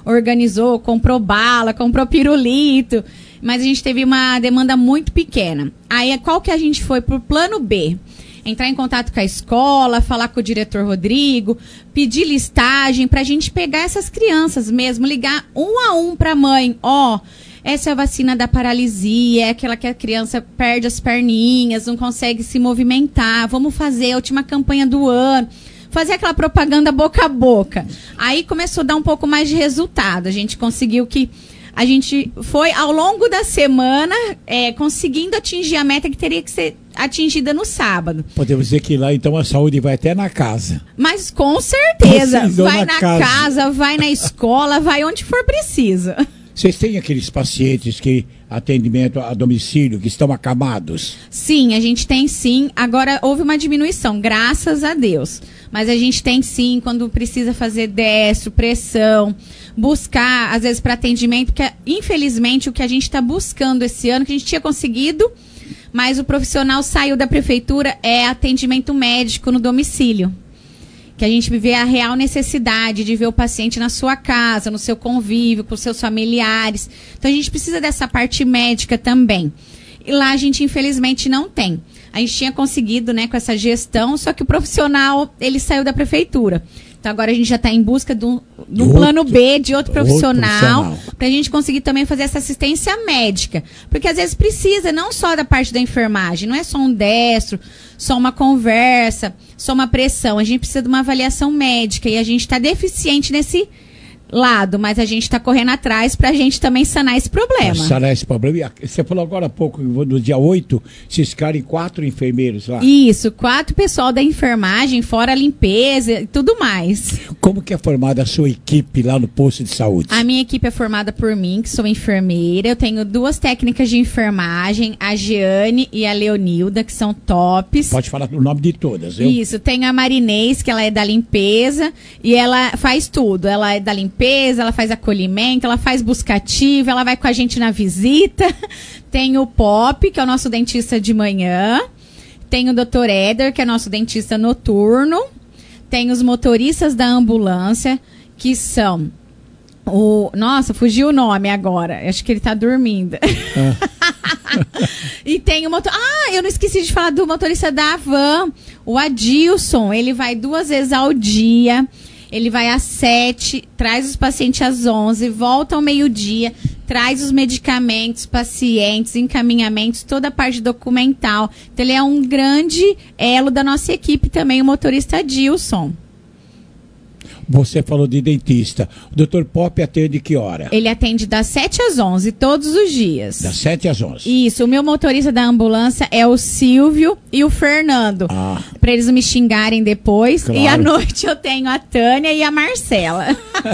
organizou, comprou bala, comprou pirulito, mas a gente teve uma demanda muito pequena. Aí, qual que a gente foi pro plano B? Entrar em contato com a escola, falar com o diretor Rodrigo, pedir listagem pra gente pegar essas crianças mesmo, ligar um a um pra mãe, essa é a vacina da paralisia, é aquela que a criança perde as perninhas, não consegue se movimentar, vamos fazer a última campanha do ano, fazer aquela propaganda boca a boca. Aí começou a dar um pouco mais de resultado, a gente conseguiu que a gente foi, ao longo da semana, conseguindo atingir a meta que teria que ser atingida no sábado. Podemos dizer que lá, então, a saúde vai até na casa. Mas com certeza, vai na casa, vai na escola, vai onde for preciso. Vocês têm aqueles pacientes que atendimento a domicílio, que estão acamados? Sim, a gente tem sim. Agora houve uma diminuição, graças a Deus. Mas a gente tem sim, quando precisa fazer destro, pressão, buscar, às vezes, para atendimento, que infelizmente o que a gente está buscando esse ano, que a gente tinha conseguido, mas o profissional saiu da prefeitura, é atendimento médico no domicílio. Que a gente vê a real necessidade de ver o paciente na sua casa, no seu convívio, com os seus familiares. Então, a gente precisa dessa parte médica também. E lá a gente, infelizmente, não tem. A gente tinha conseguido, né, com essa gestão, só que o profissional, ele saiu da prefeitura. Então, agora a gente já está em busca do plano B, de outro profissional, para a gente conseguir também fazer essa assistência médica. Porque, às vezes, precisa não só da parte da enfermagem, não é só um destro, só uma conversa, só uma pressão. A gente precisa de uma avaliação médica e a gente está deficiente nesse lado, mas a gente está correndo atrás para a gente também sanar esse problema. Sanar esse problema. Você falou agora há pouco, no dia 8, vocês ficarem 4 enfermeiros lá. Isso, 4 pessoal da enfermagem, fora a limpeza e tudo mais. Como que é formada a sua equipe lá no posto de saúde? A minha equipe é formada por mim, que sou enfermeira. Eu tenho 2 técnicas de enfermagem, a Jeane e a Leonilda, que são tops. Pode falar o nome de todas, viu? Isso, tenho a Marinês, que ela é da limpeza, e ela faz tudo. Ela é da limpeza, ela faz acolhimento, ela faz buscativa, ela vai com a gente na visita. Tem o Pop, que é o nosso dentista de manhã. Tem o Dr. Éder, que é nosso dentista noturno. Tem os motoristas da ambulância, que são Nossa, fugiu o nome agora. Acho que ele tá dormindo. E tem o eu não esqueci de falar do motorista da van, o Adilson. Ele vai 2 vezes ao dia. Ele vai às 7, traz os pacientes às 11, volta ao meio-dia, traz os medicamentos, pacientes, encaminhamentos, toda a parte documental. Então, ele é um grande elo da nossa equipe também, o motorista Adilson. Você falou de dentista. O Dr. Pop atende que hora? Ele atende das 7 às 11, todos os dias. Das 7 às 11? Isso. O meu motorista da ambulância é o Silvio e o Fernando. Para eles não me xingarem depois. Claro. E à noite eu tenho a Tânia e a Marcela.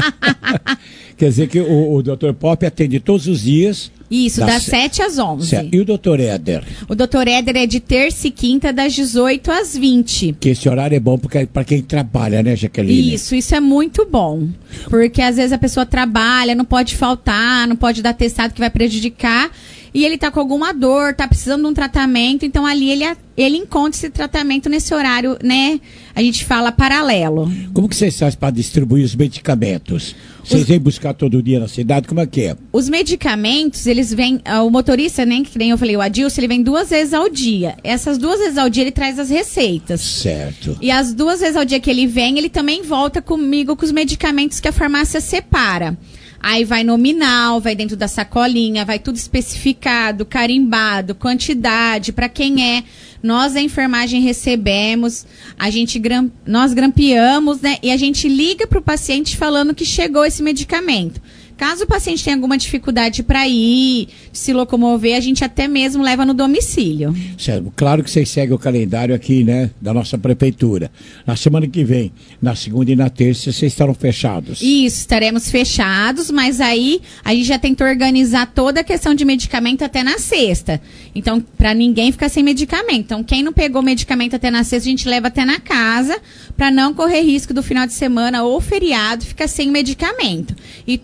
Quer dizer que o Dr. Pop atende todos os dias. Isso, das 7 às 11. Certo. E o Dr. Éder? O Dr. Éder é de terça e quinta, das 18 às 20. Que esse horário é bom para quem trabalha, né, Jaqueline? Isso é muito bom. Porque às vezes a pessoa trabalha, não pode faltar, não pode dar atestado que vai prejudicar. E ele tá com alguma dor, tá precisando de um tratamento, então ali ele encontra esse tratamento nesse horário, né? A gente fala paralelo. Como que vocês fazem para distribuir os medicamentos? Vocês vêm buscar todo dia na cidade? Como é que é? Os medicamentos, eles vêm... O motorista, né, que nem eu falei, o Adilson, ele vem 2 vezes ao dia. Essas 2 vezes ao dia ele traz as receitas. Certo. E as 2 vezes ao dia que ele vem, ele também volta comigo com os medicamentos que a farmácia separa. Aí vai nominal, vai dentro da sacolinha, vai tudo especificado, carimbado, quantidade, para quem é. Nós da enfermagem recebemos, nós grampeamos, né? E a gente liga para o paciente falando que chegou esse medicamento. Caso o paciente tenha alguma dificuldade para ir, se locomover, a gente até mesmo leva no domicílio. Certo. Claro que vocês seguem o calendário aqui, né, da nossa prefeitura. Na semana que vem, na segunda e na terça, vocês estarão fechados. Isso, estaremos fechados, mas aí a gente já tentou organizar toda a questão de medicamento até na sexta. Então, para ninguém ficar sem medicamento. Então, quem não pegou medicamento até na sexta, a gente leva até na casa, para não correr risco do final de semana ou feriado ficar sem medicamento. E todo esse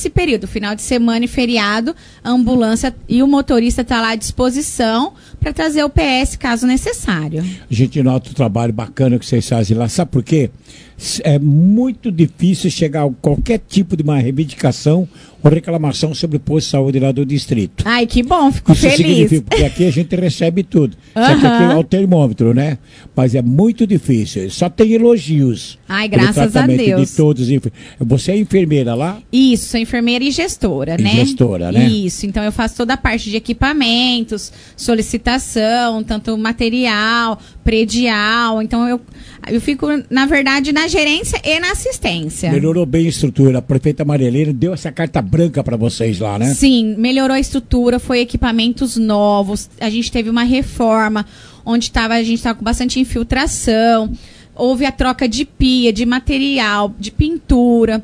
nesse período, final de semana e feriado, a ambulância e o motorista tá lá à disposição para trazer o PS caso necessário. A gente nota o trabalho bacana que vocês fazem lá. Sabe por quê? É muito difícil chegar a qualquer tipo de uma reivindicação ou reclamação sobre o posto de saúde lá do distrito. Ai, que bom, fico Isso feliz. significa, porque aqui a gente recebe tudo. Só que aqui é o termômetro, né? Mas é muito difícil. Só tem elogios. Ai, pelo graças a tratamento Deus. de todos. Você é enfermeira lá? Isso, sou enfermeira e gestora, né? Gestora, né? Isso, então eu faço toda a parte de equipamentos, solicitação, tanto material, predial. Então eu fico, na verdade, na gerência e na assistência. Melhorou bem a estrutura. A prefeita Marielena deu essa carta branca para vocês lá, né? Sim, melhorou a estrutura, foi equipamentos novos. A gente teve uma reforma onde a gente estava com bastante infiltração. Houve a troca de pia, de material, de pintura.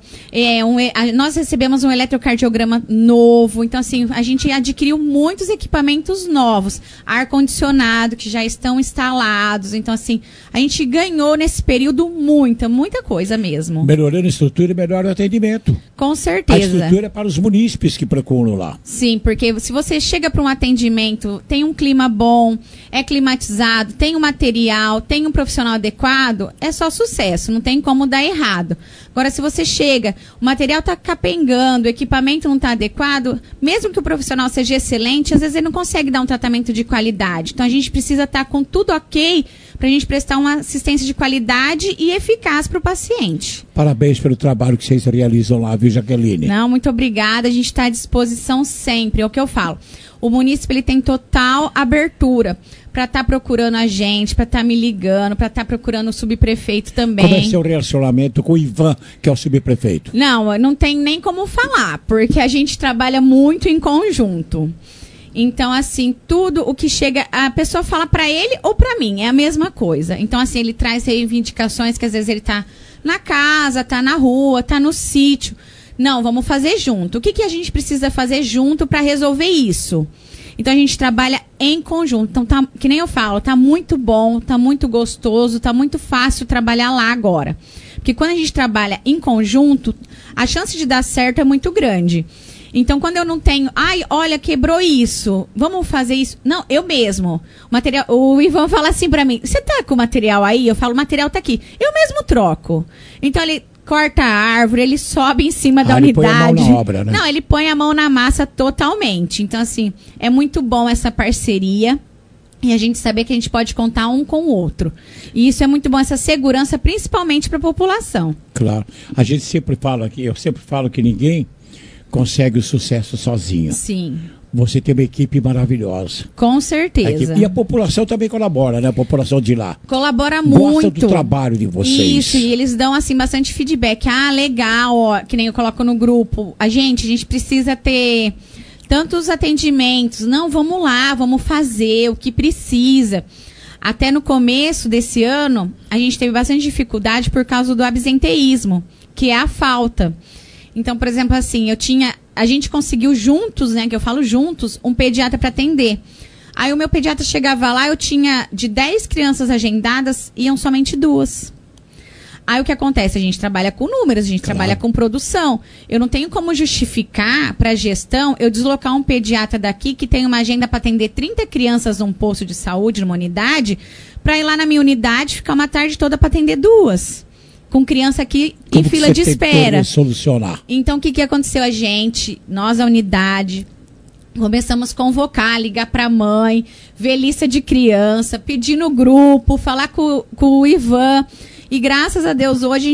Nós recebemos um eletrocardiograma novo. Então, assim, a gente adquiriu muitos equipamentos novos. Ar-condicionado, que já estão instalados. Então, assim, a gente ganhou nesse período muita coisa mesmo. Melhorando a estrutura e melhora o atendimento. Com certeza. A estrutura é para os munícipes que procuram lá. Sim, porque se você chega para um atendimento, tem um clima bom, é climatizado, tem um material, tem um profissional adequado, é só sucesso, não tem como dar errado. Agora, se você chega, o material está capengando, o equipamento não está adequado, mesmo que o profissional seja excelente, às vezes ele não consegue dar um tratamento de qualidade. Então, a gente precisa estar com tudo ok para a gente prestar uma assistência de qualidade e eficaz para o paciente. Parabéns pelo trabalho que vocês realizam lá, viu, Jaqueline? Não, muito obrigada. A gente está à disposição sempre. É o que eu falo. O munícipe ele tem total abertura para estar procurando a gente, para estar me ligando, para estar procurando o subprefeito também. Como é seu relacionamento com o Ivan, que é o subprefeito? Não tem nem como falar, porque a gente trabalha muito em conjunto. Então, assim, tudo o que chega, a pessoa fala para ele ou para mim, é a mesma coisa. Então, assim, ele traz reivindicações que às vezes ele tá na casa, tá na rua, tá no sítio. Não, vamos fazer junto. O que a gente precisa fazer junto para resolver isso? Então, a gente trabalha em conjunto. Então, tá, que nem eu falo, tá muito bom, tá muito gostoso, tá muito fácil trabalhar lá agora. Porque quando a gente trabalha em conjunto, a chance de dar certo é muito grande. Então, quando eu não tenho, olha, quebrou isso, vamos fazer isso. Não, eu mesmo. O Ivan fala assim pra mim, você tá com o material aí? Eu falo, o material tá aqui. Eu mesmo troco. Então, ele corta a árvore, ele sobe em cima da unidade. Ele põe a mão na obra, né? Não, ele põe a mão na massa totalmente. Então, assim, é muito bom essa parceria. E a gente saber que a gente pode contar um com o outro. E isso é muito bom, essa segurança, principalmente para a população. Claro. A gente sempre fala aqui, eu sempre falo que ninguém consegue o sucesso sozinho. Sim. Você tem uma equipe maravilhosa. Com certeza. E a população também colabora, né? A população de lá. Colabora muito. Gosta do trabalho de vocês. Isso, e eles dão, assim, bastante feedback. Legal, ó, que nem eu coloco no grupo. A gente precisa ter tantos atendimentos. Não, vamos lá, vamos fazer o que precisa. Até no começo desse ano, a gente teve bastante dificuldade por causa do absenteísmo, que é a falta. Então, por exemplo, assim, a gente conseguiu juntos, né, que eu falo juntos, um pediatra para atender. Aí o meu pediatra chegava lá, eu tinha de 10 crianças agendadas, iam somente 2. Aí o que acontece? A gente trabalha com números, a gente trabalha com produção. Eu não tenho como justificar para a gestão eu deslocar um pediatra daqui que tem uma agenda para atender 30 crianças num posto de saúde, numa unidade, para ir lá na minha unidade ficar uma tarde toda para atender 2. Com criança aqui em fila de espera. Solucionar. Então, o que aconteceu? Nós, a unidade, começamos a convocar, ligar para a mãe, ver lista de criança, pedir no grupo, falar com o Ivan. E graças a Deus, hoje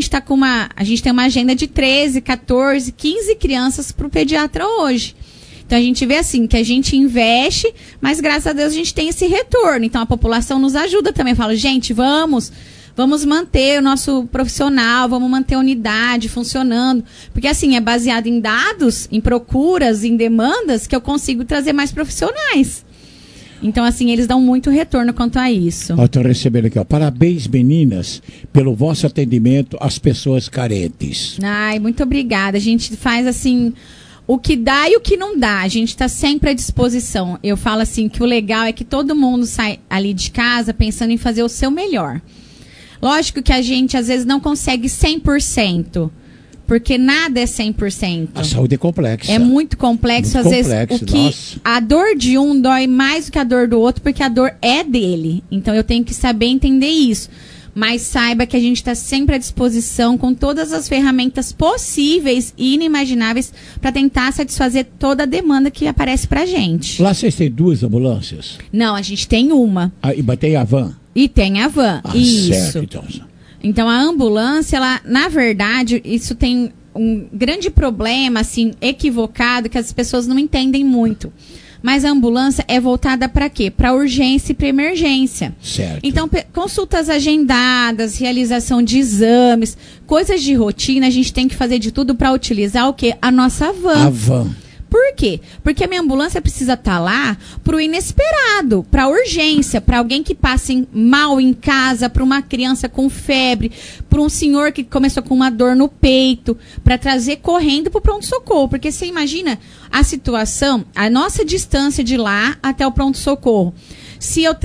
a gente tem uma agenda de 13, 14, 15 crianças para o pediatra hoje. Então, a gente vê assim, que a gente investe, mas graças a Deus a gente tem esse retorno. Então, a população nos ajuda também. Fala, gente, vamos manter o nosso profissional, vamos manter a unidade funcionando. Porque, assim, é baseado em dados, em procuras, em demandas, que eu consigo trazer mais profissionais. Então, assim, eles dão muito retorno quanto a isso. Estou recebendo aqui, ó. Parabéns, meninas, pelo vosso atendimento às pessoas carentes. Ai, muito obrigada. A gente faz, assim, o que dá e o que não dá. A gente está sempre à disposição. Eu falo, assim, que o legal é que todo mundo sai ali de casa pensando em fazer o seu melhor. Lógico que a gente, às vezes, não consegue 100%, porque nada é 100%. A saúde é complexa. É muito complexo, Muito às vezes complexo, a dor de um dói mais do que a dor do outro, porque a dor é dele. Então eu tenho que saber entender isso. Mas saiba que a gente está sempre à disposição com todas as ferramentas possíveis e inimagináveis para tentar satisfazer toda a demanda que aparece pra gente. Lá vocês têm 2 ambulâncias? Não, a gente tem uma. E tem a van? E tem a van, isso. Certo, Então a ambulância, ela, na verdade, isso tem um grande problema, assim, equivocado, que as pessoas não entendem muito. Mas a ambulância é voltada para quê? Para urgência e para emergência. Certo. Então, consultas agendadas, realização de exames, coisas de rotina, a gente tem que fazer de tudo para utilizar o quê? A nossa van. A van. Por quê? Porque a minha ambulância precisa estar lá para o inesperado, para urgência, para alguém que passe mal em casa, para uma criança com febre, para um senhor que começou com uma dor no peito, para trazer correndo para o pronto-socorro. Porque você imagina a situação, a nossa distância de lá até o pronto-socorro. Se eu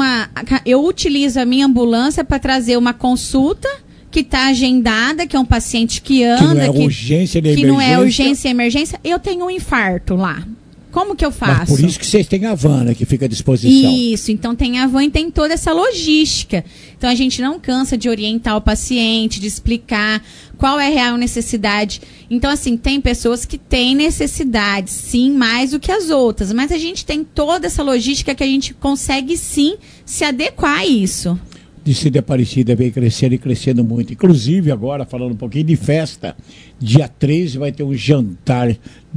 eu utilizo a minha ambulância para trazer uma consulta que está agendada, que é um paciente que anda, que não é urgência nem que emergência. não é urgência e emergência, eu tenho um infarto lá. Como que eu faço? Mas por isso que vocês têm a van, né, que fica à disposição. Isso, então tem a van e tem toda essa logística. Então a gente não cansa de orientar o paciente, de explicar qual é a real necessidade. Então, assim, tem pessoas que têm necessidade, sim, mais do que as outras. Mas a gente tem toda essa logística que a gente consegue, sim, se adequar a isso. Distrito de Aparecida vem crescendo e crescendo muito. Inclusive, agora, falando um pouquinho de festa, dia 13 vai ter um jantar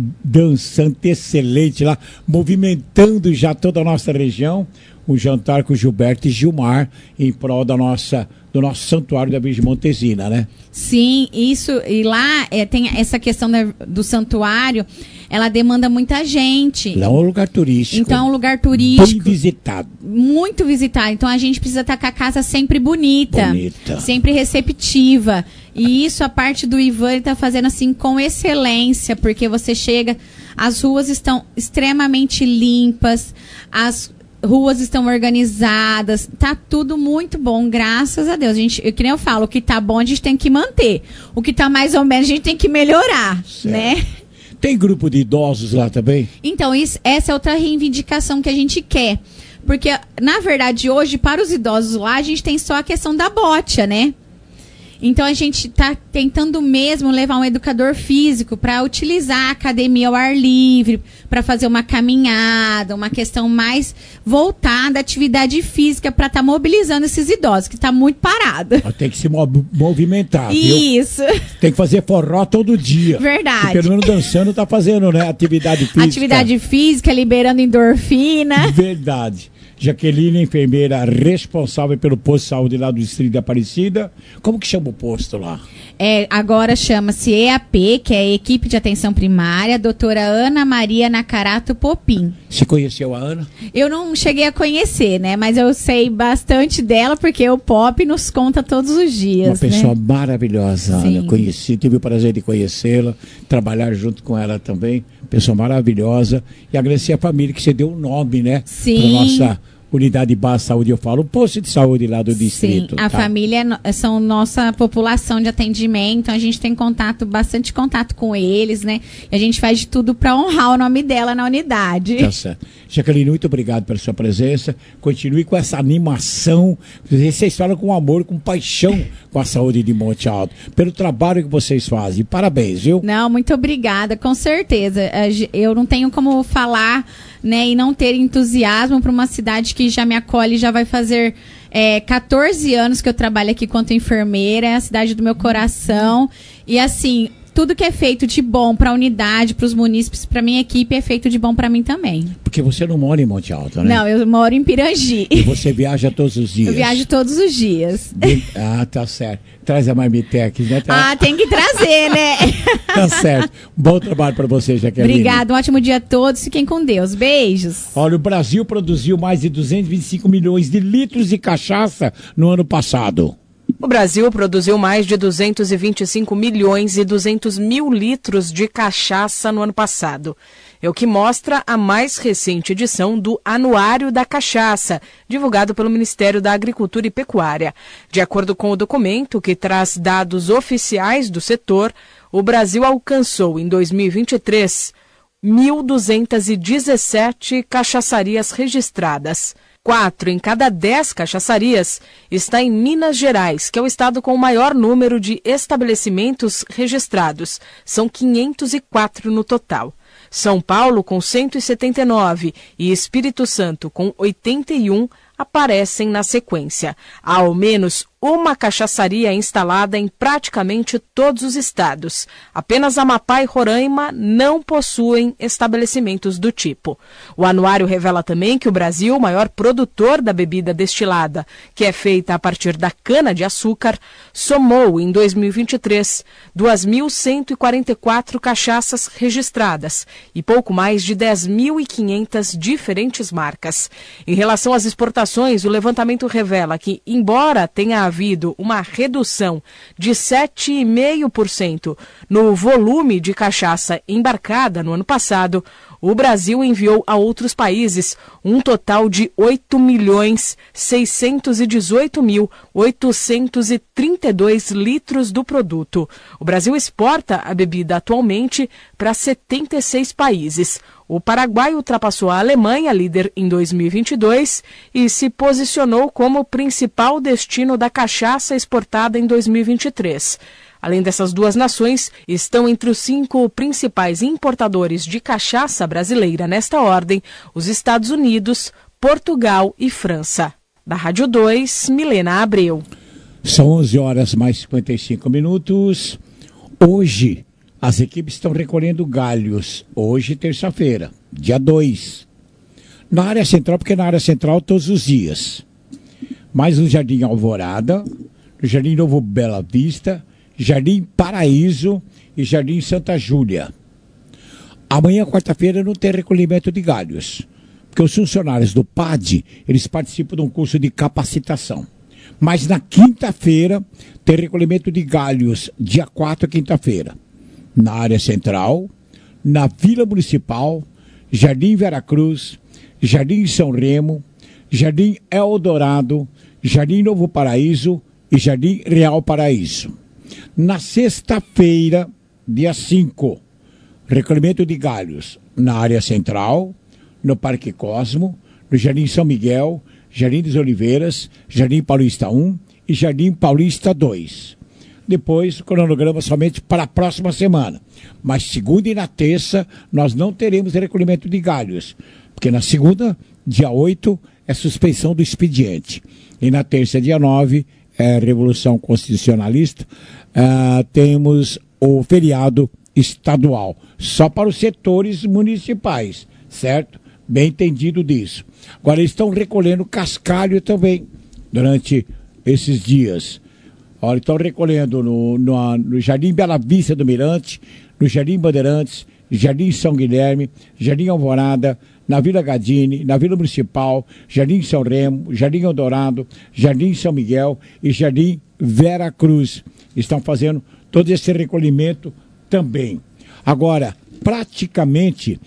dançante excelente lá, movimentando já toda a nossa região. Um jantar com Gilberto e Gilmar em prol do nosso santuário da Virgem Montesina, né? Sim, isso. E lá tem essa questão do santuário, ela demanda muita gente. Lá é um lugar turístico. Então é um lugar turístico. Bem visitado. Muito visitado. Então a gente precisa estar com a casa sempre bonita. Sempre receptiva. E isso a parte do Ivan está fazendo assim com excelência, porque você chega, as ruas estão extremamente limpas, as ruas estão organizadas, tá tudo muito bom, graças a Deus. A gente, que nem eu falo, o que tá bom a gente tem que manter. O que tá mais ou menos a gente tem que melhorar, né? Tem grupo de idosos lá também? Então, essa é outra reivindicação que a gente quer. Porque, na verdade, hoje, para os idosos lá, a gente tem só a questão da botia, né? Então, a gente está tentando mesmo levar um educador físico para utilizar a academia ao ar livre, para fazer uma caminhada, uma questão mais voltada à atividade física, para estar mobilizando esses idosos, que está muito parado. Tem que se movimentar, viu? Isso. Tem que fazer forró todo dia. Verdade. E pelo menos dançando está fazendo, né? Atividade física. Atividade física, liberando endorfina. Verdade. Jaqueline, enfermeira responsável pelo posto de saúde lá do Distrito de Aparecida. Como que chama o posto lá? Agora chama-se EAP, que é a Equipe de Atenção Primária, doutora Ana Maria Nakarato Popim. Você conheceu a Ana? Eu não cheguei a conhecer, né? Mas eu sei bastante dela, porque o Pop nos conta todos os dias. Uma pessoa né? maravilhosa, Ana. Tive o prazer de conhecê-la, trabalhar junto com ela também. Pessoa maravilhosa. E agradecer a família que você deu o nome, né? Sim. Para nossa unidade básica de saúde, eu falo, o posto de saúde lá do distrito. Sim, a família são nossa população de atendimento, a gente tem bastante contato com eles, né? E a gente faz de tudo para honrar o nome dela na unidade. Tá certo. Jaqueline, muito obrigado pela sua presença. Continue com essa animação. Vocês falam com amor, com paixão com a saúde de Monte Alto, pelo trabalho que vocês fazem. Parabéns, viu? Não, muito obrigada, com certeza. Eu não tenho como falar, né, e não ter entusiasmo para uma cidade que já me acolhe, já vai fazer 14 anos que eu trabalho aqui quanto enfermeira, é a cidade do meu coração. E assim, tudo que é feito de bom para a unidade, para os munícipes, para minha equipe, é feito de bom para mim também. Porque você não mora em Monte Alto, né? Não, eu moro em Pirangi. E você viaja todos os dias? Eu viajo todos os dias. Tá certo. Traz a Marmitex, né? Tem que trazer, né? Tá certo. Bom trabalho para você, Jaqueline. Obrigada, um ótimo dia a todos. Fiquem com Deus. Beijos. Olha, o Brasil produziu mais de 225 milhões de litros de cachaça no ano passado. O Brasil produziu mais de 225 milhões e 200 mil litros de cachaça no ano passado. É o que mostra a mais recente edição do Anuário da Cachaça, divulgado pelo Ministério da Agricultura e Pecuária. De acordo com o documento, que traz dados oficiais do setor, o Brasil alcançou em 2023 1.217 cachaçarias registradas. 4 em cada 10 cachaçarias está em Minas Gerais, que é o estado com o maior número de estabelecimentos registrados. São 504 no total. São Paulo, com 179, e Espírito Santo, com 81, aparecem na sequência. Há ao menos uma cachaçaria instalada em praticamente todos os estados. Apenas Amapá e Roraima não possuem estabelecimentos do tipo. O anuário revela também que o Brasil, o maior produtor da bebida destilada, que é feita a partir da cana-de-açúcar, somou em 2023 2.144 cachaças registradas e pouco mais de 10.500 diferentes marcas. Em relação às exportações, o levantamento revela que, embora tenha havido uma redução de 7,5% no volume de cachaça embarcada no ano passado, o Brasil enviou a outros países um total de 8.618.832 litros do produto. O Brasil exporta a bebida atualmente para 76 países. O Paraguai ultrapassou a Alemanha, líder em 2022, e se posicionou como principal destino da cachaça exportada em 2023. Além dessas duas nações, estão entre os 5 principais importadores de cachaça brasileira nesta ordem, os Estados Unidos, Portugal e França. Da Rádio 2, Milena Abreu. São 11 horas mais 55 minutos. Hoje, as equipes estão recolhendo galhos. Hoje, terça-feira, dia 2. Na área central, porque na área central todos os dias. Mais no Jardim Alvorada, no Jardim Novo Bela Vista, Jardim Paraíso e Jardim Santa Júlia. Amanhã, quarta-feira, não tem recolhimento de galhos, porque os funcionários do PAD, eles participam de um curso de capacitação. Mas na quinta-feira, tem recolhimento de galhos, dia 4, quinta-feira. Na área central, na Vila Municipal, Jardim Veracruz, Jardim São Remo, Jardim Eldorado, Jardim Novo Paraíso e Jardim Real Paraíso. Na sexta-feira, dia 5, recolhimento de galhos na área central, no Parque Cosmo, no Jardim São Miguel, Jardim das Oliveiras, Jardim Paulista 1 e Jardim Paulista 2. Depois, o cronograma somente para a próxima semana. Mas segunda e na terça, nós não teremos recolhimento de galhos, porque na segunda, dia 8, é suspensão do expediente. E na terça, dia 9, é Revolução Constitucionalista, temos o feriado estadual, só para os setores municipais, certo? Bem entendido disso. Agora, eles estão recolhendo cascalho também, durante esses dias. Olha, estão recolhendo no Jardim Bela Vista do Mirante, no Jardim Bandeirantes, Jardim São Guilherme, Jardim Alvorada, na Vila Gadini, na Vila Municipal, Jardim São Remo, Jardim Eldorado, Jardim São Miguel e Jardim Vera Cruz. Estão fazendo todo esse recolhimento também. Agora, praticamente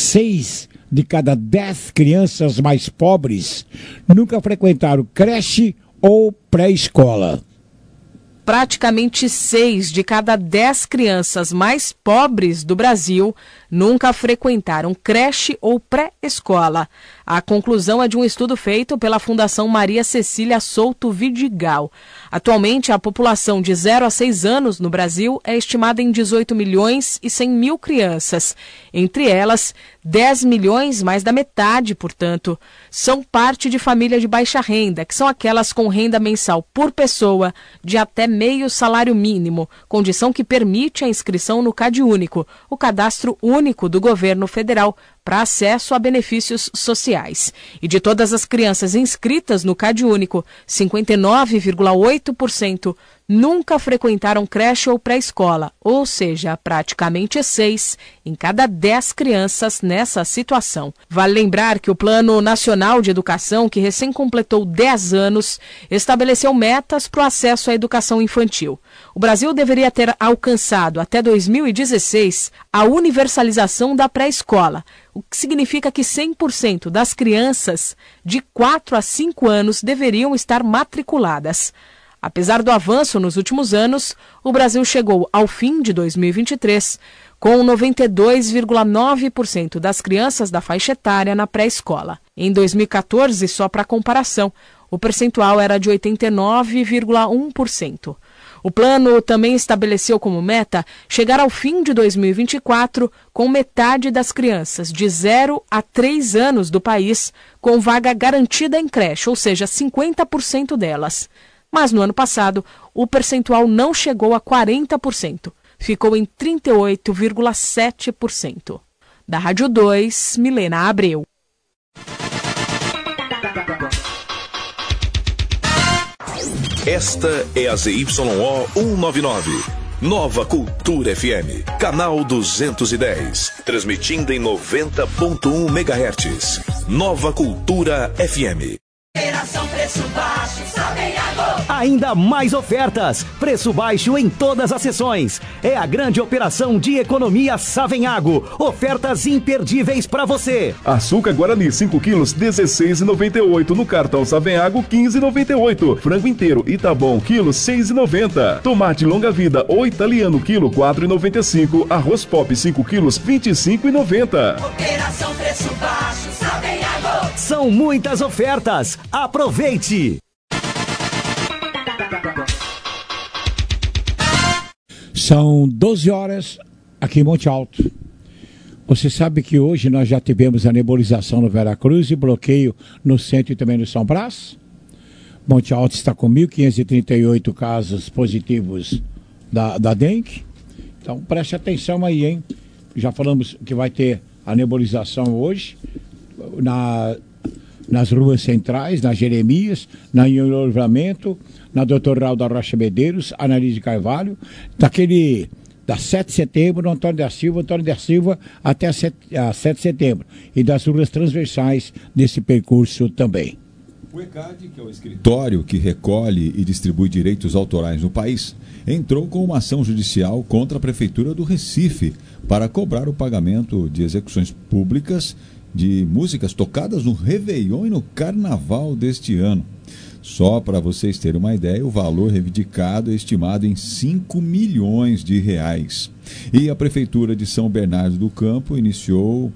6 de cada 10 crianças mais pobres nunca frequentaram creche ou pré-escola. Praticamente 6 de cada 10 crianças mais pobres do Brasil nunca frequentaram creche ou pré-escola. A conclusão é de um estudo feito pela Fundação Maria Cecília Souto Vidigal. Atualmente, a população de 0 a 6 anos no Brasil é estimada em 18 milhões e 100 mil crianças. Entre elas, 10 milhões, mais da metade, portanto, são parte de família de baixa renda, que são aquelas com renda mensal por pessoa de até meio salário mínimo, condição que permite a inscrição no CadÚnico, o cadastro único do governo federal para acesso a benefícios sociais. E de todas as crianças inscritas no CadÚnico, 59,8% nunca frequentaram creche ou pré-escola, ou seja, praticamente 6 em cada 10 crianças nessa situação. Vale lembrar que o Plano Nacional de Educação, que recém completou 10 anos, estabeleceu metas para o acesso à educação infantil. O Brasil deveria ter alcançado até 2016 a universalização da pré-escola, o que significa que 100% das crianças de 4 a 5 anos deveriam estar matriculadas. Apesar do avanço nos últimos anos, o Brasil chegou ao fim de 2023 com 92,9% das crianças da faixa etária na pré-escola. Em 2014, só para comparação, o percentual era de 89,1%. O plano também estabeleceu como meta chegar ao fim de 2024 com metade das crianças de 0 a 3 anos do país com vaga garantida em creche, ou seja, 50% delas. Mas no ano passado, o percentual não chegou a 40%, ficou em 38,7%. Da Rádio 2, Milena Abreu. Esta é a ZYO 199, Nova Cultura FM, canal 210, transmitindo em 90.1 MHz. Nova Cultura FM. Operação Preço Baixo, Savenhago. Ainda mais ofertas, preço baixo em todas as sessões. É a grande operação de economia Savenhago. Ofertas imperdíveis para você. Açúcar Guarani 5 quilos, 16,98. No cartão Savenhago, 15,98. Frango inteiro Itabom, quilo, 6,90. Tomate longa vida ou italiano, quilo, 4,95. Arroz pop 5 quilos, 25,90. Operação Preço Baixo, Savenhago. São muitas ofertas. Aproveite! São 12 horas aqui em Monte Alto. Você sabe que hoje nós já tivemos a nebulização no Veracruz e bloqueio no centro e também no São Brás? Monte Alto está com 1.538 casos positivos da dengue. Então preste atenção aí, hein? Já falamos que vai ter a nebulização hoje nas ruas centrais, na Jeremias, na Livramento, na Dr. Raul da Rocha Medeiros, Analise de Carvalho, da 7 de setembro, no Antônio da Silva, até a 7 de setembro, e das ruas transversais desse percurso também. O ECAD, que é o escritório que recolhe e distribui direitos autorais no país, entrou com uma ação judicial contra a Prefeitura do Recife para cobrar o pagamento de execuções públicas de músicas tocadas no Réveillon e no Carnaval deste ano. Só para vocês terem uma ideia, o valor reivindicado é estimado em 5 milhões de reais. E a Prefeitura de São Bernardo do Campo iniciou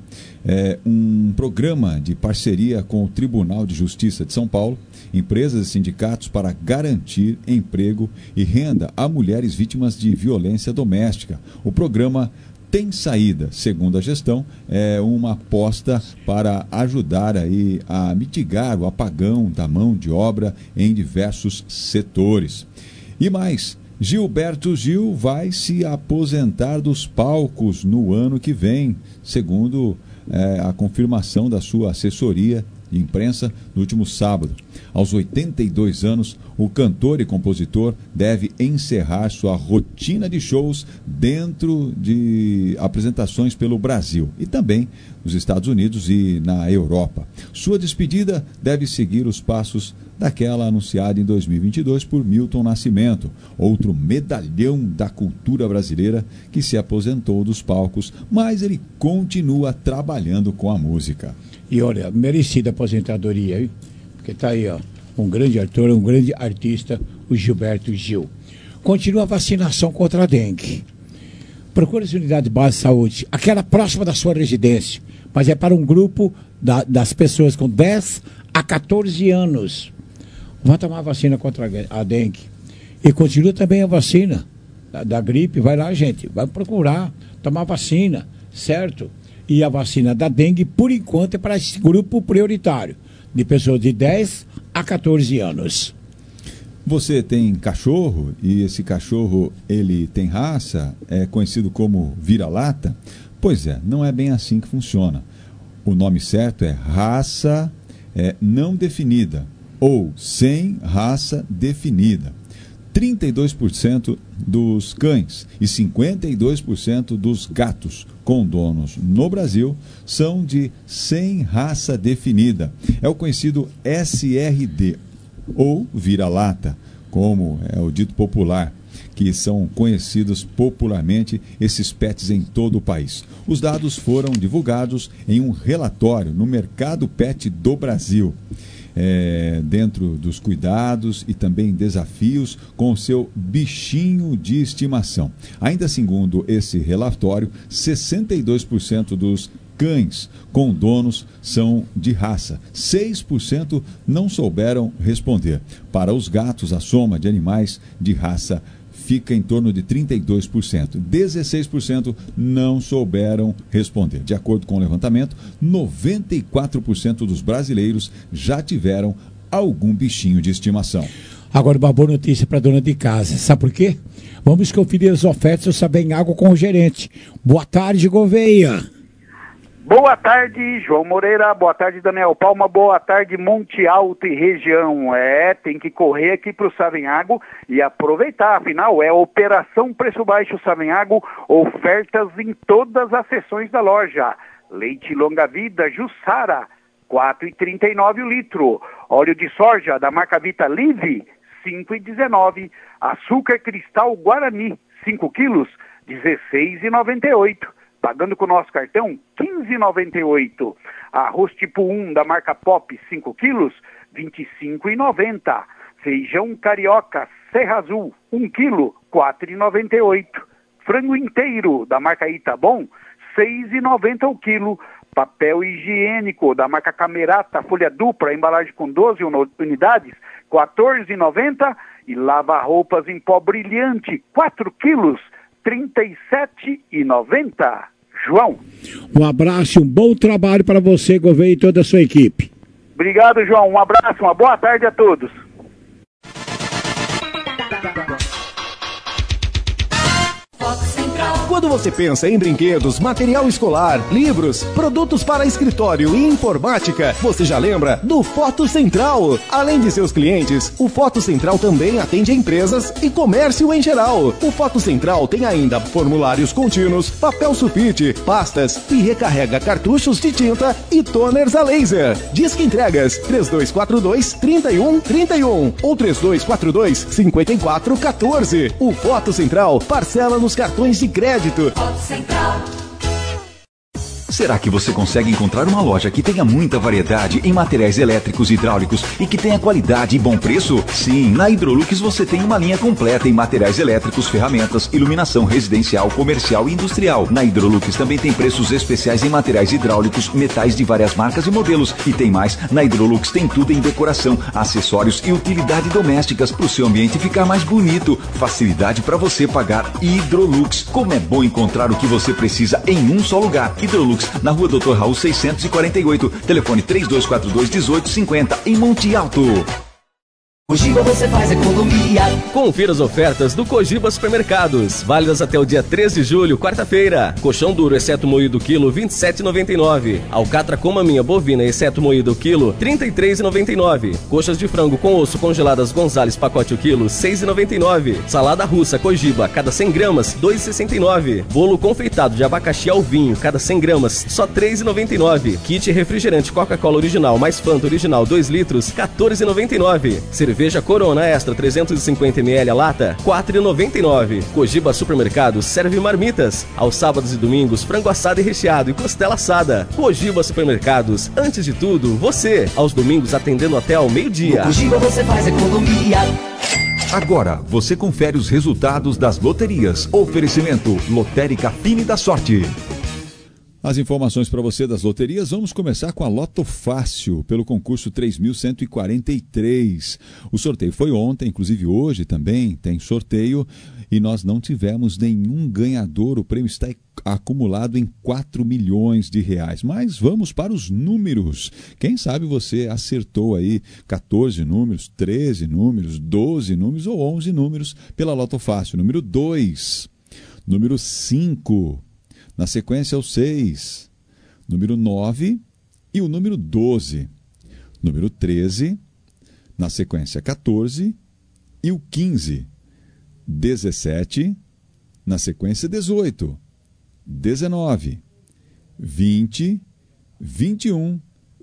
um programa de parceria com o Tribunal de Justiça de São Paulo, empresas e sindicatos para garantir emprego e renda a mulheres vítimas de violência doméstica. O programa tem saída, segundo a gestão, é uma aposta para ajudar aí a mitigar o apagão da mão de obra em diversos setores. E mais, Gilberto Gil vai se aposentar dos palcos no ano que vem, segundo a confirmação da sua assessoria de imprensa no último sábado. Aos 82 anos, o cantor e compositor deve encerrar sua rotina de shows dentro de apresentações pelo Brasil e também nos Estados Unidos e na Europa. Sua despedida deve seguir os passos daquela anunciada em 2022 por Milton Nascimento, outro medalhão da cultura brasileira que se aposentou dos palcos, mas ele continua trabalhando com a música. E olha, merecida aposentadoria, hein? Porque tá aí, ó, um grande ator, um grande artista, o Gilberto Gil. Continua a vacinação contra a dengue. Procure as unidades básicas de saúde, aquela próxima da sua residência, mas é para um grupo das pessoas com 10 a 14 anos. Vá tomar a vacina contra a dengue. E continua também a vacina da gripe. Vai lá, gente, vai procurar tomar vacina, certo? E a vacina da dengue, por enquanto, é para esse grupo prioritário, de pessoas de 10 a 14 anos. Você tem cachorro e esse cachorro, ele tem raça, é conhecido como vira-lata? Pois é, não é bem assim que funciona. O nome certo é raça não definida ou sem raça definida. 32% dos cães e 52% dos gatos com donos no Brasil são de sem raça definida. É o conhecido SRD, ou vira-lata, como é o dito popular, que são conhecidos popularmente esses pets em todo o país. Os dados foram divulgados em um relatório no Mercado Pet do Brasil. dentro dos cuidados e também desafios com o seu bichinho de estimação. Ainda segundo esse relatório, 62% dos cães com donos são de raça. 6% não souberam responder. Para os gatos, a soma de animais de raça fica em torno de 32%. 16% não souberam responder. De acordo com o levantamento, 94% dos brasileiros já tiveram algum bichinho de estimação. Agora, uma boa notícia para dona de casa. Sabe por quê? Vamos conferir as ofertas do Savenhago com o gerente. Boa tarde, Gouveia. Boa tarde, João Moreira. Boa tarde, Daniel Palma. Boa tarde, Monte Alto e região. Tem que correr aqui para o Savenhago e aproveitar. Afinal, é Operação Preço Baixo Savenhago. Ofertas em todas as seções da loja. Leite longa vida Jussara, R$4,39 o litro. Óleo de soja da marca Vita Live, R$5,19. Açúcar cristal Guarani, 5 quilos, R$16,98. Pagando com o nosso cartão, R$15,98. Arroz tipo 1 da marca Pop, 5 quilos, R$25,90. Feijão carioca Serra Azul, 1 quilo, R$4,98. Frango inteiro da marca Itabom, R$6,90 o quilo. Papel higiênico da marca Camerata, folha dupla, embalagem com 12 unidades, R$14,90. E lava-roupas em pó brilhante, 4 quilos, R$37,90. João. Um abraço e um bom trabalho para você, Gouveia, e toda a sua equipe. Obrigado, João. Um abraço, uma boa tarde a todos. Quando você pensa em brinquedos, material escolar, livros, produtos para escritório e informática, você já lembra do Foto Central. Além de seus clientes, o Foto Central também atende empresas e comércio em geral. O Foto Central tem ainda formulários contínuos, papel sulfite, pastas e recarrega cartuchos de tinta e toners a laser. Disque entregas 3242-3131 ou 3242-5414. O Foto Central parcela nos cartões de crédito. Será que você consegue encontrar uma loja que tenha muita variedade em materiais elétricos e hidráulicos e que tenha qualidade e bom preço? Sim, na Hidrolux você tem uma linha completa em materiais elétricos, ferramentas, iluminação residencial, comercial e industrial. Na Hidrolux também tem preços especiais em materiais hidráulicos, metais de várias marcas e modelos. E tem mais, na Hidrolux tem tudo em decoração, acessórios e utilidade domésticas para o seu ambiente ficar mais bonito. Facilidade para você pagar. Hidrolux. Como é bom encontrar o que você precisa em um só lugar. Hidrolux, na rua Dr. Raul 648, telefone 3242-1850, em Monte Alto. Cogiba você faz economia. Confira as ofertas do Cogiba Supermercados, válidas até o dia 3 de julho, quarta-feira. Colchão duro, exceto moído, quilo, R$ 27,99. Alcatra com maminha bovina, exceto moído, quilo, R$ 33,99. Coxas de frango com osso congeladas Gonzales, pacote o quilo, R$ 6,99. Salada russa Cogiba, cada 100 gramas, R$ 2,69. Bolo confeitado de abacaxi ao vinho, cada 100 gramas, só R$ 3,99. Kit refrigerante Coca-Cola original mais Fanta original 2 litros, R$ 14,99. Cerveja Corona Extra 350ml a lata, R$ 4,99. Cogiba Supermercados serve marmitas. Aos sábados e domingos, frango assado e recheado e costela assada. Cogiba Supermercados, antes de tudo, você. Aos domingos atendendo até ao meio-dia. Cogiba você faz economia. Agora, você confere os resultados das loterias. Oferecimento Lotérica Fine da Sorte. As informações para você das loterias, vamos começar com a Loto Fácil, pelo concurso 3.143. O sorteio foi ontem, inclusive hoje também tem sorteio, e nós não tivemos nenhum ganhador. O prêmio está acumulado em 4 milhões de reais. Mas vamos para os números. Quem sabe você acertou aí 14 números, 13 números, 12 números ou 11 números pela Loto Fácil. Número 2, número 5... Na sequência, o 6, número 9 e o número 12. Número 13, na sequência, 14 e o 15. 17, na sequência, 18. 19, 20, 21,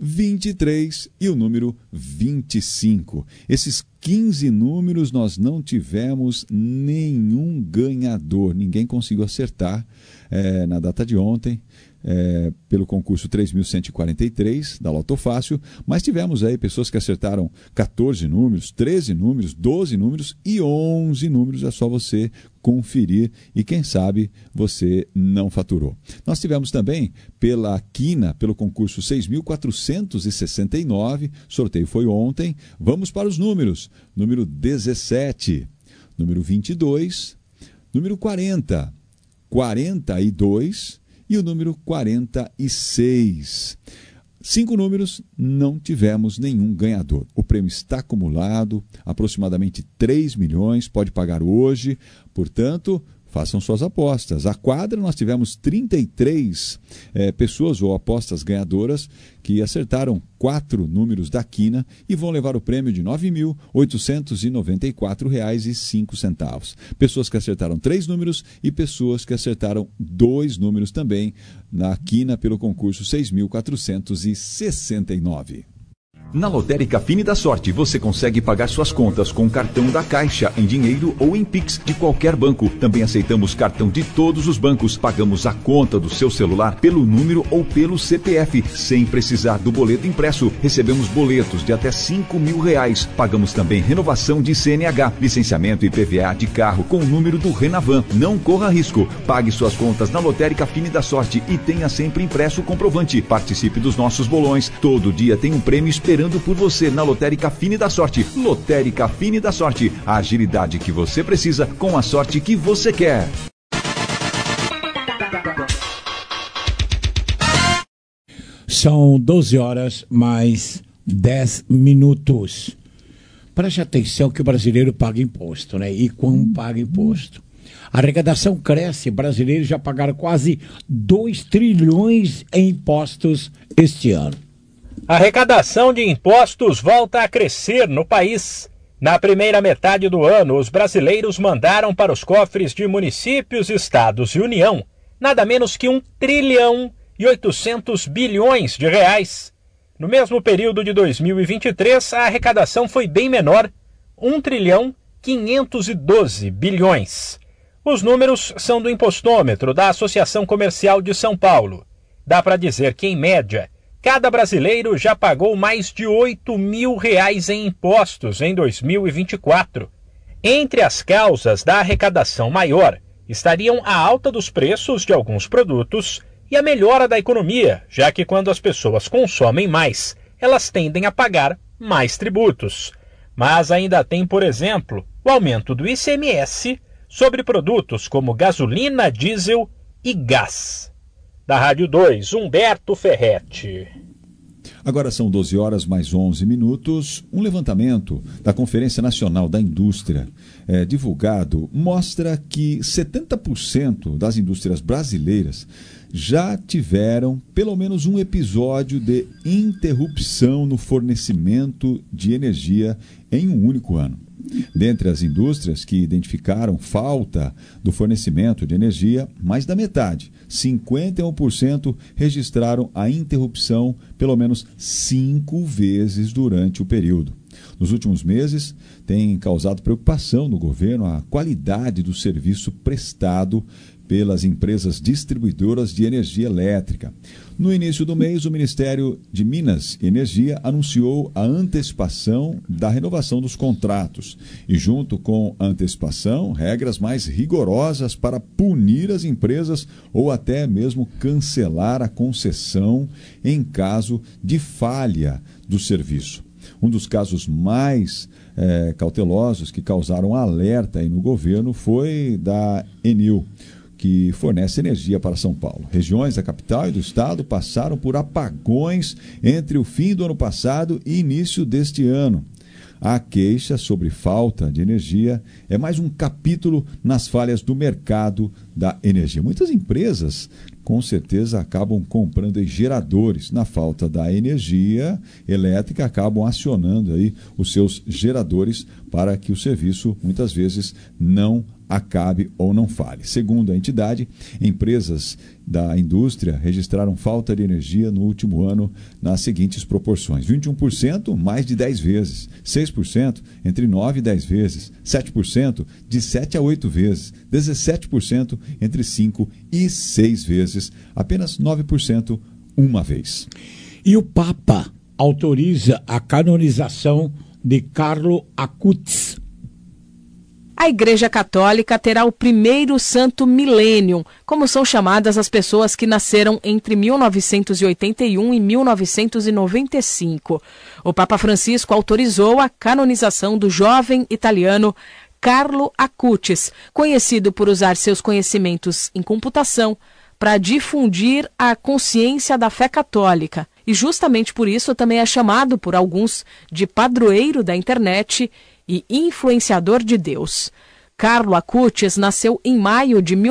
23 e o número 25. Esses 15 números nós não tivemos nenhum ganhador. Ninguém conseguiu acertar na data de ontem. pelo concurso 3.143 da Loto Fácil, mas tivemos aí pessoas que acertaram 14 números, 13 números, 12 números e 11 números. É só você conferir e quem sabe você não faturou. Nós tivemos também pela Quina, pelo concurso 6.469, sorteio foi ontem. Vamos para os números: número 17, número 22, número 40, 42 e o número 46. 5 números, não tivemos nenhum ganhador. O prêmio está acumulado, aproximadamente 3 milhões, pode pagar hoje, portanto, façam suas apostas. A quadra, nós tivemos 33 pessoas ou apostas ganhadoras que acertaram 4 números da Quina e vão levar o prêmio de R$ 9.894,05. Pessoas que acertaram 3 números e pessoas que acertaram 2 números também na Quina pelo concurso 6.469. Na Lotérica Fine da Sorte, você consegue pagar suas contas com cartão da Caixa, em dinheiro ou em Pix de qualquer banco. Também aceitamos cartão de todos os bancos. Pagamos a conta do seu celular pelo número ou pelo CPF, sem precisar do boleto impresso. Recebemos boletos de até R$5.000. Pagamos também renovação de CNH, licenciamento e PVA de carro com o número do Renavan. Não corra risco. Pague suas contas na Lotérica Fine da Sorte e tenha sempre impresso o comprovante. Participe dos nossos bolões. Todo dia tem um prêmio esperando por você na Lotérica Fine da Sorte. Lotérica Fine da Sorte, a agilidade que você precisa com a sorte que você quer. São 12 horas mais 10 minutos. Preste atenção que o brasileiro paga imposto, né? E como paga imposto? A arrecadação cresce, brasileiros já pagaram quase 2 trilhões em impostos este ano. A arrecadação de impostos volta a crescer no país. Na primeira metade do ano, os brasileiros mandaram para os cofres de municípios, estados e União nada menos que 1 trilhão e 800 bilhões de reais. No mesmo período de 2023, a arrecadação foi bem menor, 1 trilhão 512 bilhões. Os números são do impostômetro da Associação Comercial de São Paulo. Dá para dizer que, em média, cada brasileiro já pagou mais de R$8.000 em impostos em 2024. Entre as causas da arrecadação maior estariam a alta dos preços de alguns produtos e a melhora da economia, já que quando as pessoas consomem mais, elas tendem a pagar mais tributos. Mas ainda tem, por exemplo, o aumento do ICMS sobre produtos como gasolina, diesel e gás. Da Rádio 2, Humberto Ferretti. Agora são 12 horas mais 11 minutos. Um levantamento da Conferência Nacional da Indústria divulgado mostra que 70% das indústrias brasileiras já tiveram pelo menos um episódio de interrupção no fornecimento de energia em um único ano. Dentre as indústrias que identificaram falta do fornecimento de energia, mais da metade, 51%, registraram a interrupção pelo menos 5 vezes durante o período. Nos últimos meses, tem causado preocupação no governo a qualidade do serviço prestado pelas empresas distribuidoras de energia elétrica. No início do mês, o Ministério de Minas e Energia anunciou a antecipação da renovação dos contratos e, junto com a antecipação, regras mais rigorosas para punir as empresas ou até mesmo cancelar a concessão em caso de falha do serviço. Um dos casos mais cautelosos que causaram alerta aí no governo foi da Enel, que fornece energia para São Paulo. Regiões da capital e do estado passaram por apagões entre o fim do ano passado e início deste ano. A queixa sobre falta de energia é mais um capítulo nas falhas do mercado da energia. Muitas empresas, com certeza, acabam comprando geradores. Na falta da energia elétrica, acabam acionando aí os seus geradores para que o serviço, muitas vezes, não acabe ou não fale. Segundo a entidade, empresas da indústria registraram falta de energia no último ano nas seguintes proporções: 21%, mais de 10 vezes, 6%, entre 9 e 10 vezes, 7%, de 7 a 8 vezes, 17%, entre 5 e 6 vezes, apenas 9% uma vez. E o Papa autoriza a canonização de Carlo Acutis. A Igreja Católica terá o primeiro Santo Millennium, como são chamadas as pessoas que nasceram entre 1981 e 1995. O Papa Francisco autorizou a canonização do jovem italiano Carlo Acutis, conhecido por usar seus conhecimentos em computação para difundir a consciência da fé católica. E justamente por isso também é chamado por alguns de padroeiro da internet e influenciador de Deus. Carlo Acutis nasceu em maio de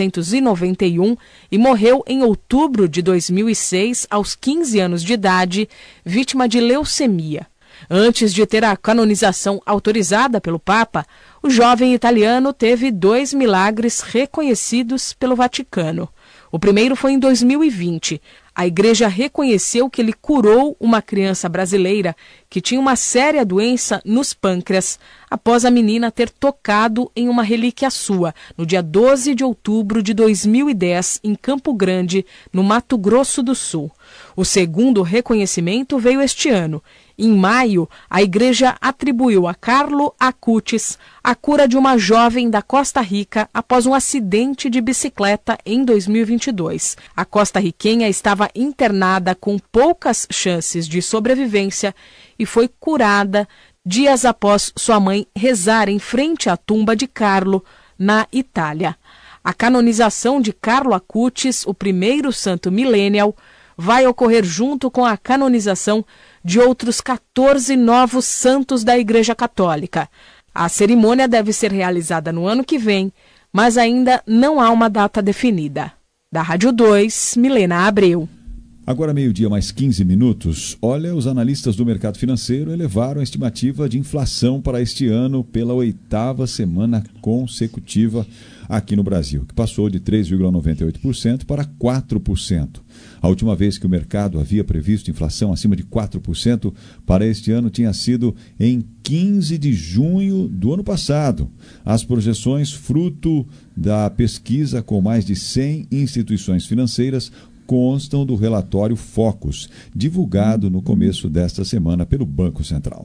1991 e morreu em outubro de 2006, aos 15 anos de idade, vítima de leucemia. Antes de ter a canonização autorizada pelo Papa, o jovem italiano teve 2 milagres reconhecidos pelo Vaticano. O primeiro foi em 2020. A igreja reconheceu que ele curou uma criança brasileira que tinha uma séria doença nos pâncreas, após a menina ter tocado em uma relíquia sua, no dia 12 de outubro de 2010, em Campo Grande, no Mato Grosso do Sul. O segundo reconhecimento veio este ano. Em maio, a igreja atribuiu a Carlo Acutis a cura de uma jovem da Costa Rica após um acidente de bicicleta em 2022. A costarriquenha estava internada com poucas chances de sobrevivência e foi curada dias após sua mãe rezar em frente à tumba de Carlo, na Itália. A canonização de Carlo Acutis, o primeiro santo millennial, vai ocorrer junto com a canonização de outros 14 novos santos da Igreja Católica. A cerimônia deve ser realizada no ano que vem, mas ainda não há uma data definida. Da Rádio 2, Milena Abreu. Agora, meio-dia mais 15 minutos. Olha, os analistas do mercado financeiro elevaram a estimativa de inflação para este ano pela 8ª semana consecutiva aqui no Brasil, que passou de 3,98% para 4%. A última vez que o mercado havia previsto inflação acima de 4% para este ano tinha sido em 15 de junho do ano passado. As projeções, fruto da pesquisa com mais de 100 instituições financeiras, constam do relatório Focus, divulgado no começo desta semana pelo Banco Central.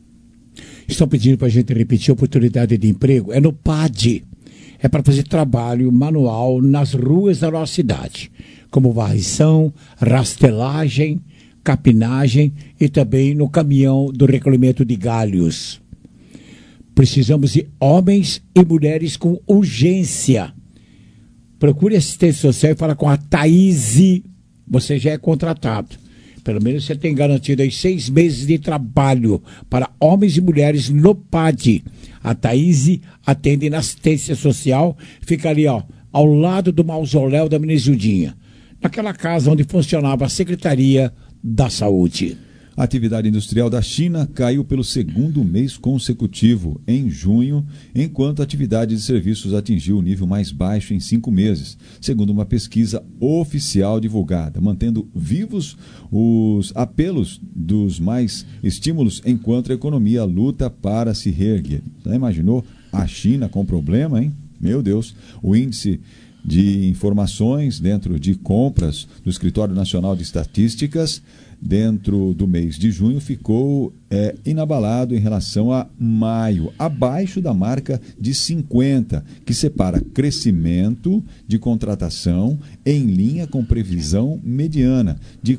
Estão pedindo para a gente repetir a oportunidade de emprego. É no PAD. É para fazer trabalho manual nas ruas da nossa cidade, como varrição, rastelagem, capinagem e também no caminhão do recolhimento de galhos. Precisamos de homens e mulheres com urgência. Procure assistência social e fala com a Thaís. Você já é contratado. Pelo menos você tem garantido aí 6 meses de trabalho para homens e mulheres no PAD. A Thaís atende na assistência social, fica ali, ó, ao lado do mausoléu da Menezildinha, naquela casa onde funcionava a Secretaria da Saúde. A atividade industrial da China caiu pelo 2º mês consecutivo, em junho, enquanto a atividade de serviços atingiu o nível mais baixo em 5 meses, segundo uma pesquisa oficial divulgada, mantendo vivos os apelos dos mais estímulos enquanto a economia luta para se reerguer. Já imaginou a China com problema, hein? Meu Deus, o índice de informações dentro de compras do Escritório Nacional de Estatísticas dentro do mês de junho ficou inabalado em relação a maio, abaixo da marca de 50, que separa crescimento de contratação em linha com previsão mediana de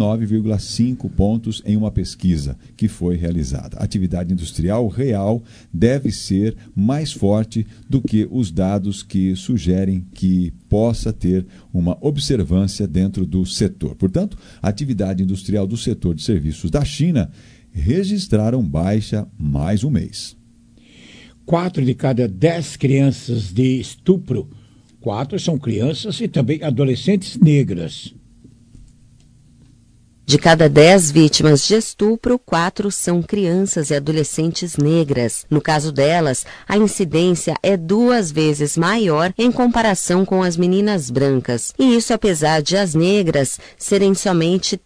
49,5 pontos em uma pesquisa que foi realizada. A atividade industrial real deve ser mais forte do que os dados que sugerem que possa ter uma observância dentro do setor. Portanto, a atividade industrial do setor de serviços da China registraram baixa mais um mês. 4 de cada 10 crianças de estupro, 4 são crianças e também adolescentes negras. De cada 10 vítimas de estupro, 4 são crianças e adolescentes negras. No caso delas, a incidência é 2 vezes maior em comparação com as meninas brancas. E isso apesar de as negras serem somente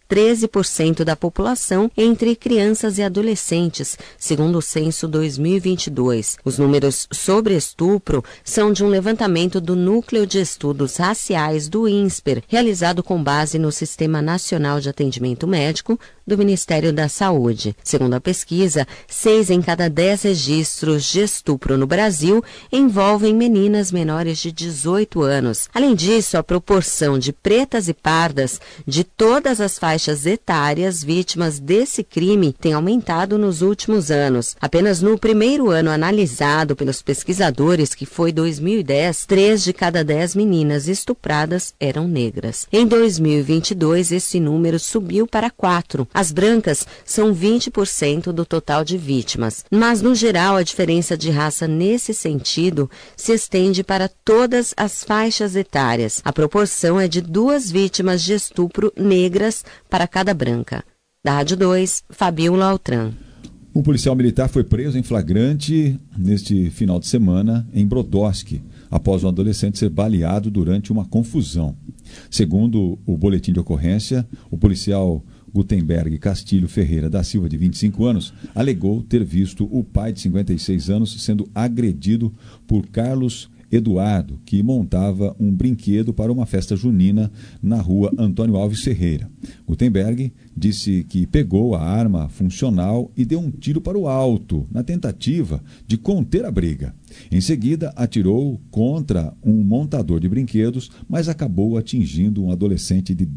13% da população entre crianças e adolescentes, segundo o censo 2022. Os números sobre estupro são de um levantamento do Núcleo de Estudos Raciais do INSPER, realizado com base no Sistema Nacional de Atendimento Médico do Ministério da Saúde. Segundo a pesquisa, 6 em cada 10 registros de estupro no Brasil envolvem meninas menores de 18 anos. Além disso, a proporção de pretas e pardas de todas as faixas etárias vítimas desse crime tem aumentado nos últimos anos. Apenas no primeiro ano analisado pelos pesquisadores, que foi 2010, 3 de cada 10 meninas estupradas eram negras. Em 2022, esse número subiu para 4. As brancas são 20% do total de vítimas. Mas, no geral, a diferença de raça nesse sentido se estende para todas as faixas etárias. A proporção é de 2 vítimas de estupro negras para cada branca. Da Rádio 2, Fabiola Altran. Um policial militar foi preso em flagrante neste final de semana em Brodowski, após um adolescente ser baleado durante uma confusão. Segundo o boletim de ocorrência, o policial Gutenberg Castilho Ferreira da Silva, de 25 anos, alegou ter visto o pai de 56 anos sendo agredido por Carlos Eduardo, que montava um brinquedo para uma festa junina na rua Antônio Alves Ferreira. Gutenberg disse que pegou a arma funcional e deu um tiro para o alto, na tentativa de conter a briga. Em seguida, atirou contra um montador de brinquedos, mas acabou atingindo um adolescente de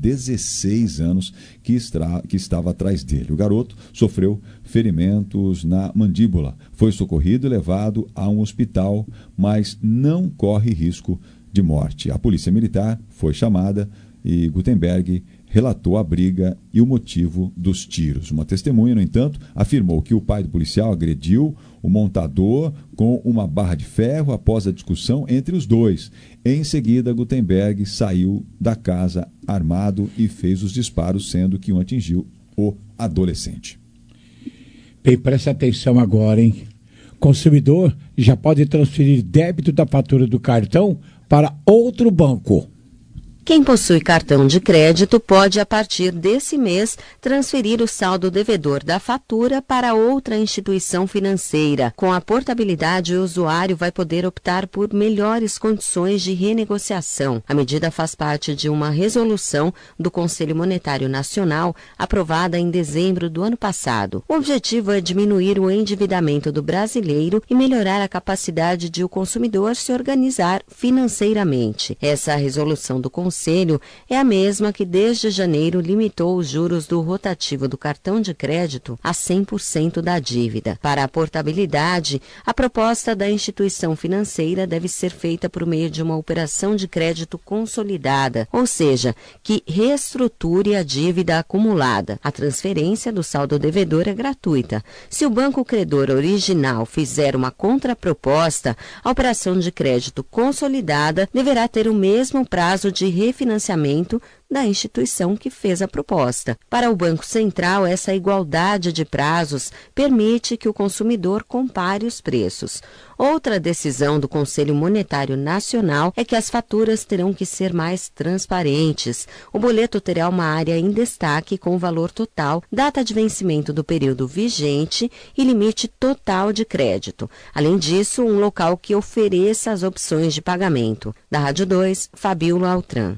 16 anos que estava atrás dele. O garoto sofreu ferimentos na mandíbula, foi socorrido e levado a um hospital, mas não corre risco de morte. A polícia militar foi chamada e Gutenberg relatou a briga e o motivo dos tiros. Uma testemunha, no entanto, afirmou que o pai do policial agrediu o montador com uma barra de ferro após a discussão entre os dois. Em seguida, Gutenberg saiu da casa armado e fez os disparos, sendo que um atingiu o adolescente. Bem, presta atenção agora, hein? Consumidor já pode transferir débito da fatura do cartão para outro banco. Quem possui cartão de crédito pode, a partir desse mês, transferir o saldo devedor da fatura para outra instituição financeira. Com a portabilidade, o usuário vai poder optar por melhores condições de renegociação. A medida faz parte de uma resolução do Conselho Monetário Nacional, aprovada em dezembro do ano passado. O objetivo é diminuir o endividamento do brasileiro e melhorar a capacidade de o consumidor se organizar financeiramente. Essa resolução do Conselho é a mesma que desde janeiro limitou os juros do rotativo do cartão de crédito a 100% da dívida. Para a portabilidade, a proposta da instituição financeira deve ser feita por meio de uma operação de crédito consolidada, ou seja, que reestruture a dívida acumulada. A transferência do saldo devedor é gratuita. Se o banco credor original fizer uma contraproposta, a operação de crédito consolidada deverá ter o mesmo prazo de refinanciamento da instituição que fez a proposta. Para o Banco Central, essa igualdade de prazos permite que o consumidor compare os preços. Outra decisão do Conselho Monetário Nacional é que as faturas terão que ser mais transparentes. O boleto terá uma área em destaque com o valor total, data de vencimento do período vigente e limite total de crédito. Além disso, um local que ofereça as opções de pagamento. Da Rádio 2, Fabiola Altran.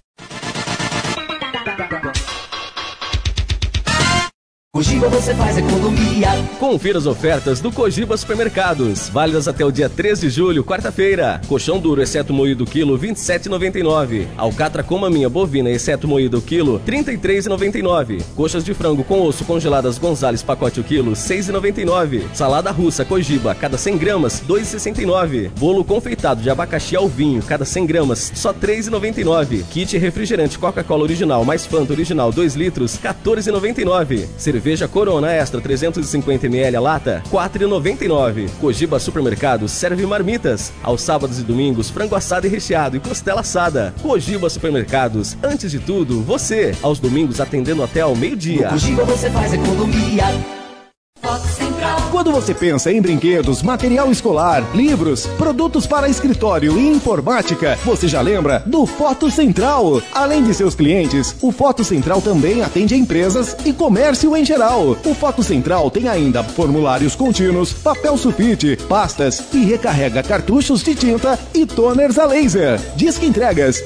Cogiba você faz economia. Confira as ofertas do Cogiba Supermercados, válidas até o dia 3 de julho, quarta-feira. Colchão duro, exceto moído quilo, R$ 27,99. Alcatra com maminha bovina, exceto moído quilo, R$ 33,99. Coxas de frango com osso congeladas Gonzales, pacote o quilo, R$ 6,99. Salada russa Cogiba, cada 100 gramas, R$ 2,69. Bolo confeitado de abacaxi ao vinho, cada 100 gramas, só R$ 3,99. Kit refrigerante Coca-Cola original mais Fanta original 2 litros, R$ 14,99. Cerveja Corona Extra 350ml a lata, R$ 4,99. Cogiba Supermercados serve marmitas. Aos sábados e domingos, frango assado e recheado e costela assada. Cogiba Supermercados, antes de tudo, você. Aos domingos atendendo até ao meio-dia. No Cogiba você faz economia. Quando você pensa em brinquedos, material escolar, livros, produtos para escritório e informática, você já lembra do Foto Central. Além de seus clientes, o Foto Central também atende empresas e comércio em geral. O Foto Central tem ainda formulários contínuos, papel sulfite, pastas e recarrega cartuchos de tinta e toners a laser. Disque entregas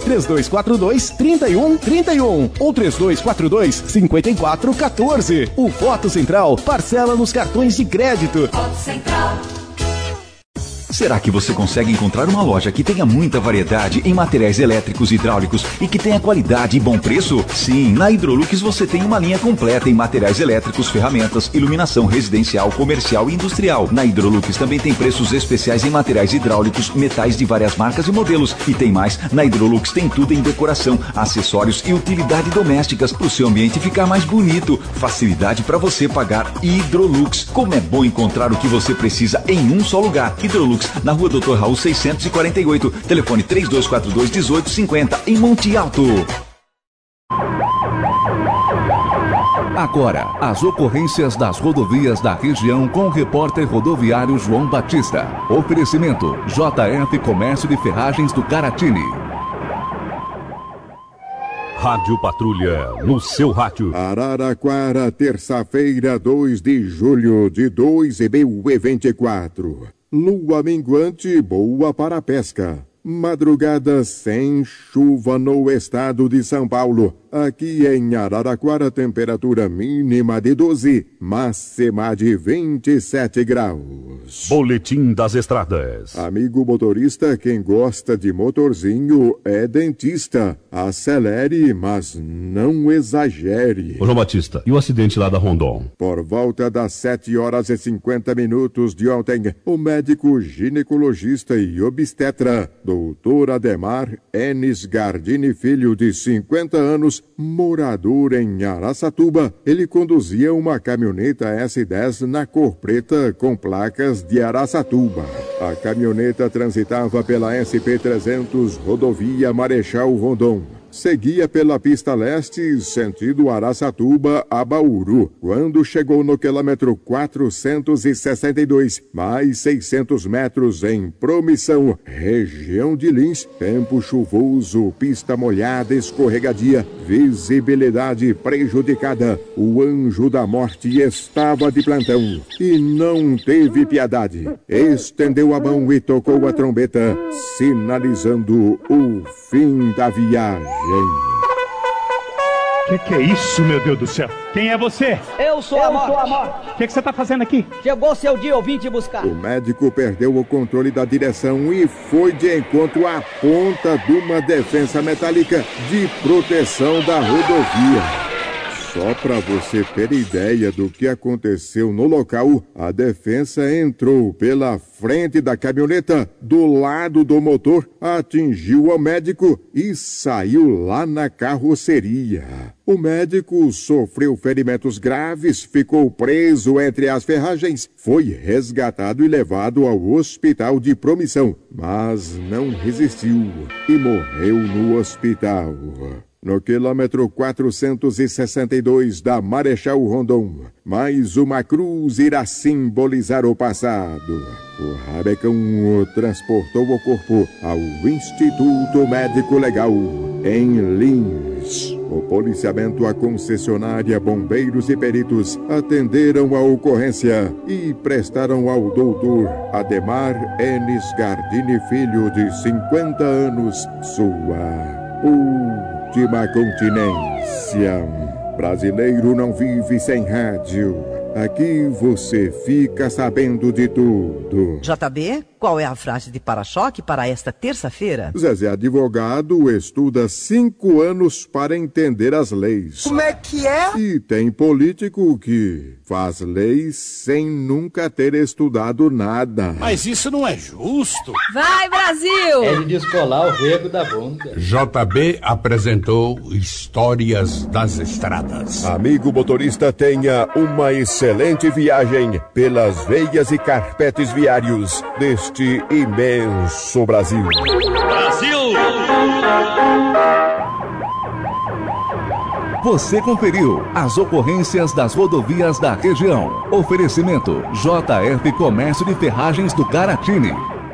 3242-3131 ou 3242-5414. O Foto Central parcela nos cartões de crédito. Será que você consegue encontrar uma loja que tenha muita variedade em materiais elétricos e hidráulicos e que tenha qualidade e bom preço? Sim, na Hidrolux você tem uma linha completa em materiais elétricos, ferramentas, iluminação residencial, comercial e industrial. Na Hidrolux também tem preços especiais em materiais hidráulicos, metais de várias marcas e modelos. E tem mais, na Hidrolux tem tudo em decoração, acessórios e utilidade domésticas para o seu ambiente ficar mais bonito. Facilidade para você pagar. Hidrolux. Como é bom encontrar o que você precisa em um só lugar. Hidrolux, na Rua Dr. Raul 648, telefone 3242-1850, em Monte Alto. Agora, as ocorrências das rodovias da região com o repórter rodoviário João Batista. Oferecimento: JF Comércio de Ferragens do Caratini. Rádio Patrulha, no seu rádio. Araraquara, terça-feira, 2 de julho de 2024. Lua minguante, boa para a pesca. Madrugada sem chuva no estado de São Paulo. Aqui em Araraquara, temperatura mínima de 12, máxima de 27 graus. Boletim das Estradas. Amigo motorista, quem gosta de motorzinho é dentista. Acelere, mas não exagere. Ô João Batista, e o acidente lá da Rondon? Por volta das 7h50 de ontem, o médico ginecologista e obstetra, Dr. Ademar Enes Gardini Filho, de 50 anos, morador em Araçatuba, ele conduzia uma caminhoneta S10 na cor preta com placas de Araçatuba. A caminhoneta transitava pela SP-300, rodovia Marechal Rondon. Seguia pela pista leste, sentido Araçatuba a Bauru, quando chegou no quilômetro 462, mais 600 metros em Promissão, região de Lins, tempo chuvoso, pista molhada, escorregadia, visibilidade prejudicada. O anjo da morte estava de plantão e não teve piedade. Estendeu a mão e tocou a trombeta, sinalizando o fim da viagem. Que é isso, meu Deus do céu? Quem é você? Eu sou a morte. O que você tá fazendo aqui? Chegou seu dia, eu vim te buscar. O médico perdeu o controle da direção e foi de encontro à ponta de uma defensa metálica de proteção da rodovia. Só para você ter ideia do que aconteceu no local, a defensa entrou pela frente da caminhoneta, do lado do motor, atingiu o médico e saiu lá na carroceria. O médico sofreu ferimentos graves, ficou preso entre as ferragens, foi resgatado e levado ao hospital de Promissão, mas não resistiu e morreu no hospital. No quilômetro 462 da Marechal Rondon, mais uma cruz irá simbolizar o passado. O rabecão transportou o corpo ao Instituto Médico Legal, em Lins. O policiamento, a concessionária, bombeiros e peritos atenderam a ocorrência e prestaram ao doutor Ademar Enes Gardini Filho, de 50 anos, sua última continência. Brasileiro não vive sem rádio. Aqui você fica sabendo de tudo. JB, qual é a frase de para-choque para esta terça-feira? Zezé Advogado estuda 5 anos para entender as leis. Como é que é? E tem político que faz leis sem nunca ter estudado nada. Mas isso não é justo. Vai, Brasil! É de descolar o rego da bunda. JB apresentou Histórias das Estradas. Amigo motorista, tenha uma excelente viagem pelas veias e carpetes viários deste imenso Brasil. Brasil! Você conferiu as ocorrências das rodovias da região. Oferecimento JF Comércio de Ferragens do Garatini.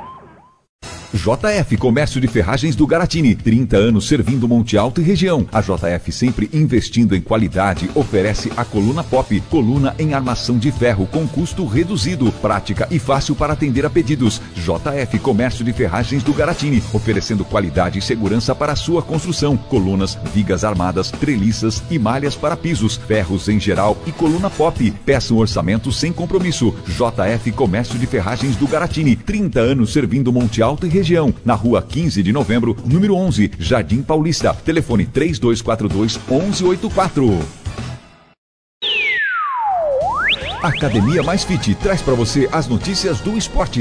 JF Comércio de Ferragens do Garatini, 30 anos servindo Monte Alto e região. A JF, sempre investindo em qualidade, oferece a coluna Pop, coluna em armação de ferro com custo reduzido, prática e fácil para atender a pedidos. JF Comércio de Ferragens do Garatini, oferecendo qualidade e segurança para a sua construção. Colunas, vigas armadas, treliças e malhas para pisos, ferros em geral e coluna Pop. Peça um orçamento sem compromisso. JF Comércio de Ferragens do Garatini, 30 anos servindo Monte Alto e região. Na rua 15 de novembro, número 11, Jardim Paulista. Telefone 3242-1184. Academia Mais Fit traz para você as notícias do esporte.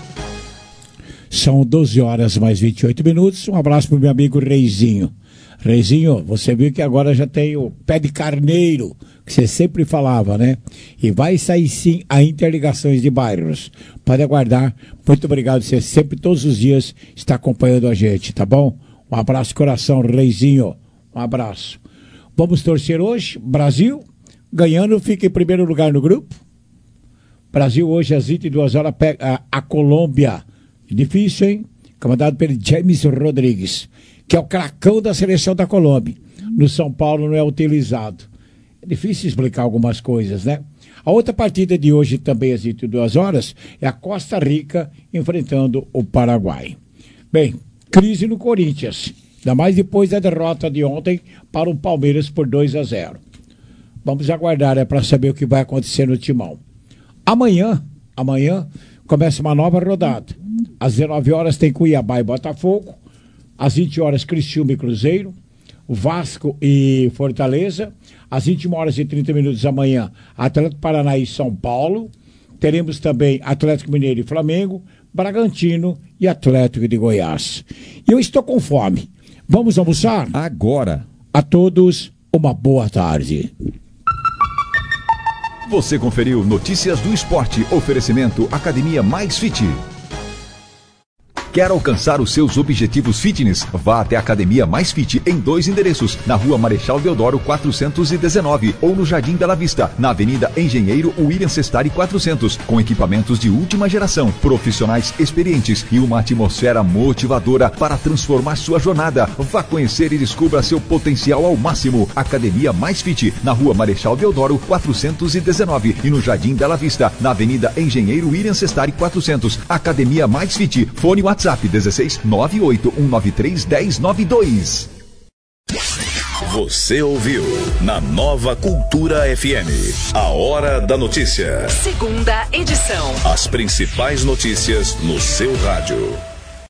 São 12 horas mais 28 minutos. Um abraço para o meu amigo Reizinho. Reizinho, você viu que agora já tem o pé de carneiro, que você sempre falava, né? E vai sair sim a interligações de bairros. Pode aguardar. Muito obrigado, você sempre, todos os dias, está acompanhando a gente, tá bom? Um abraço de coração, Reizinho. Um abraço. Vamos torcer hoje. Brasil, ganhando, fica em primeiro lugar no grupo. Brasil hoje às 22 horas pega a Colômbia. Difícil, hein? Comandado pelo James Rodrigues, que é o cracão da seleção da Colômbia. No São Paulo não é utilizado. É difícil explicar algumas coisas, né? A outra partida de hoje, também às 22 horas, é a Costa Rica enfrentando o Paraguai. Bem, crise no Corinthians, ainda mais depois da derrota de ontem para o Palmeiras por 2-0. Vamos aguardar para saber o que vai acontecer no Timão. Amanhã começa uma nova rodada. Às 19 horas tem Cuiabá e Botafogo. Às 20 horas, Criciúma e Cruzeiro. Vasco e Fortaleza. Às 21 horas e 30 minutos amanhã, Atlético Paranaense e São Paulo. Teremos também Atlético Mineiro e Flamengo, Bragantino e Atlético de Goiás. E eu estou com fome. Vamos almoçar? Agora. A todos, uma boa tarde. Você conferiu Notícias do Esporte. Oferecimento Academia Mais Fit. Quer alcançar os seus objetivos fitness? Vá até a Academia Mais Fit em 2 endereços, na Rua Marechal Deodoro 419 ou no Jardim Bela Vista, na Avenida Engenheiro William Sestari 400, com equipamentos de última geração, profissionais experientes e uma atmosfera motivadora para transformar sua jornada. Vá conhecer e descubra seu potencial ao máximo. Academia Mais Fit, na Rua Marechal Deodoro 419 e no Jardim Bela Vista, na Avenida Engenheiro William Sestari 400. Academia Mais Fit. Fone WhatsApp 16 98193 1092. Você ouviu na Nova Cultura FM. A Hora da Notícia. Segunda edição. As principais notícias no seu rádio.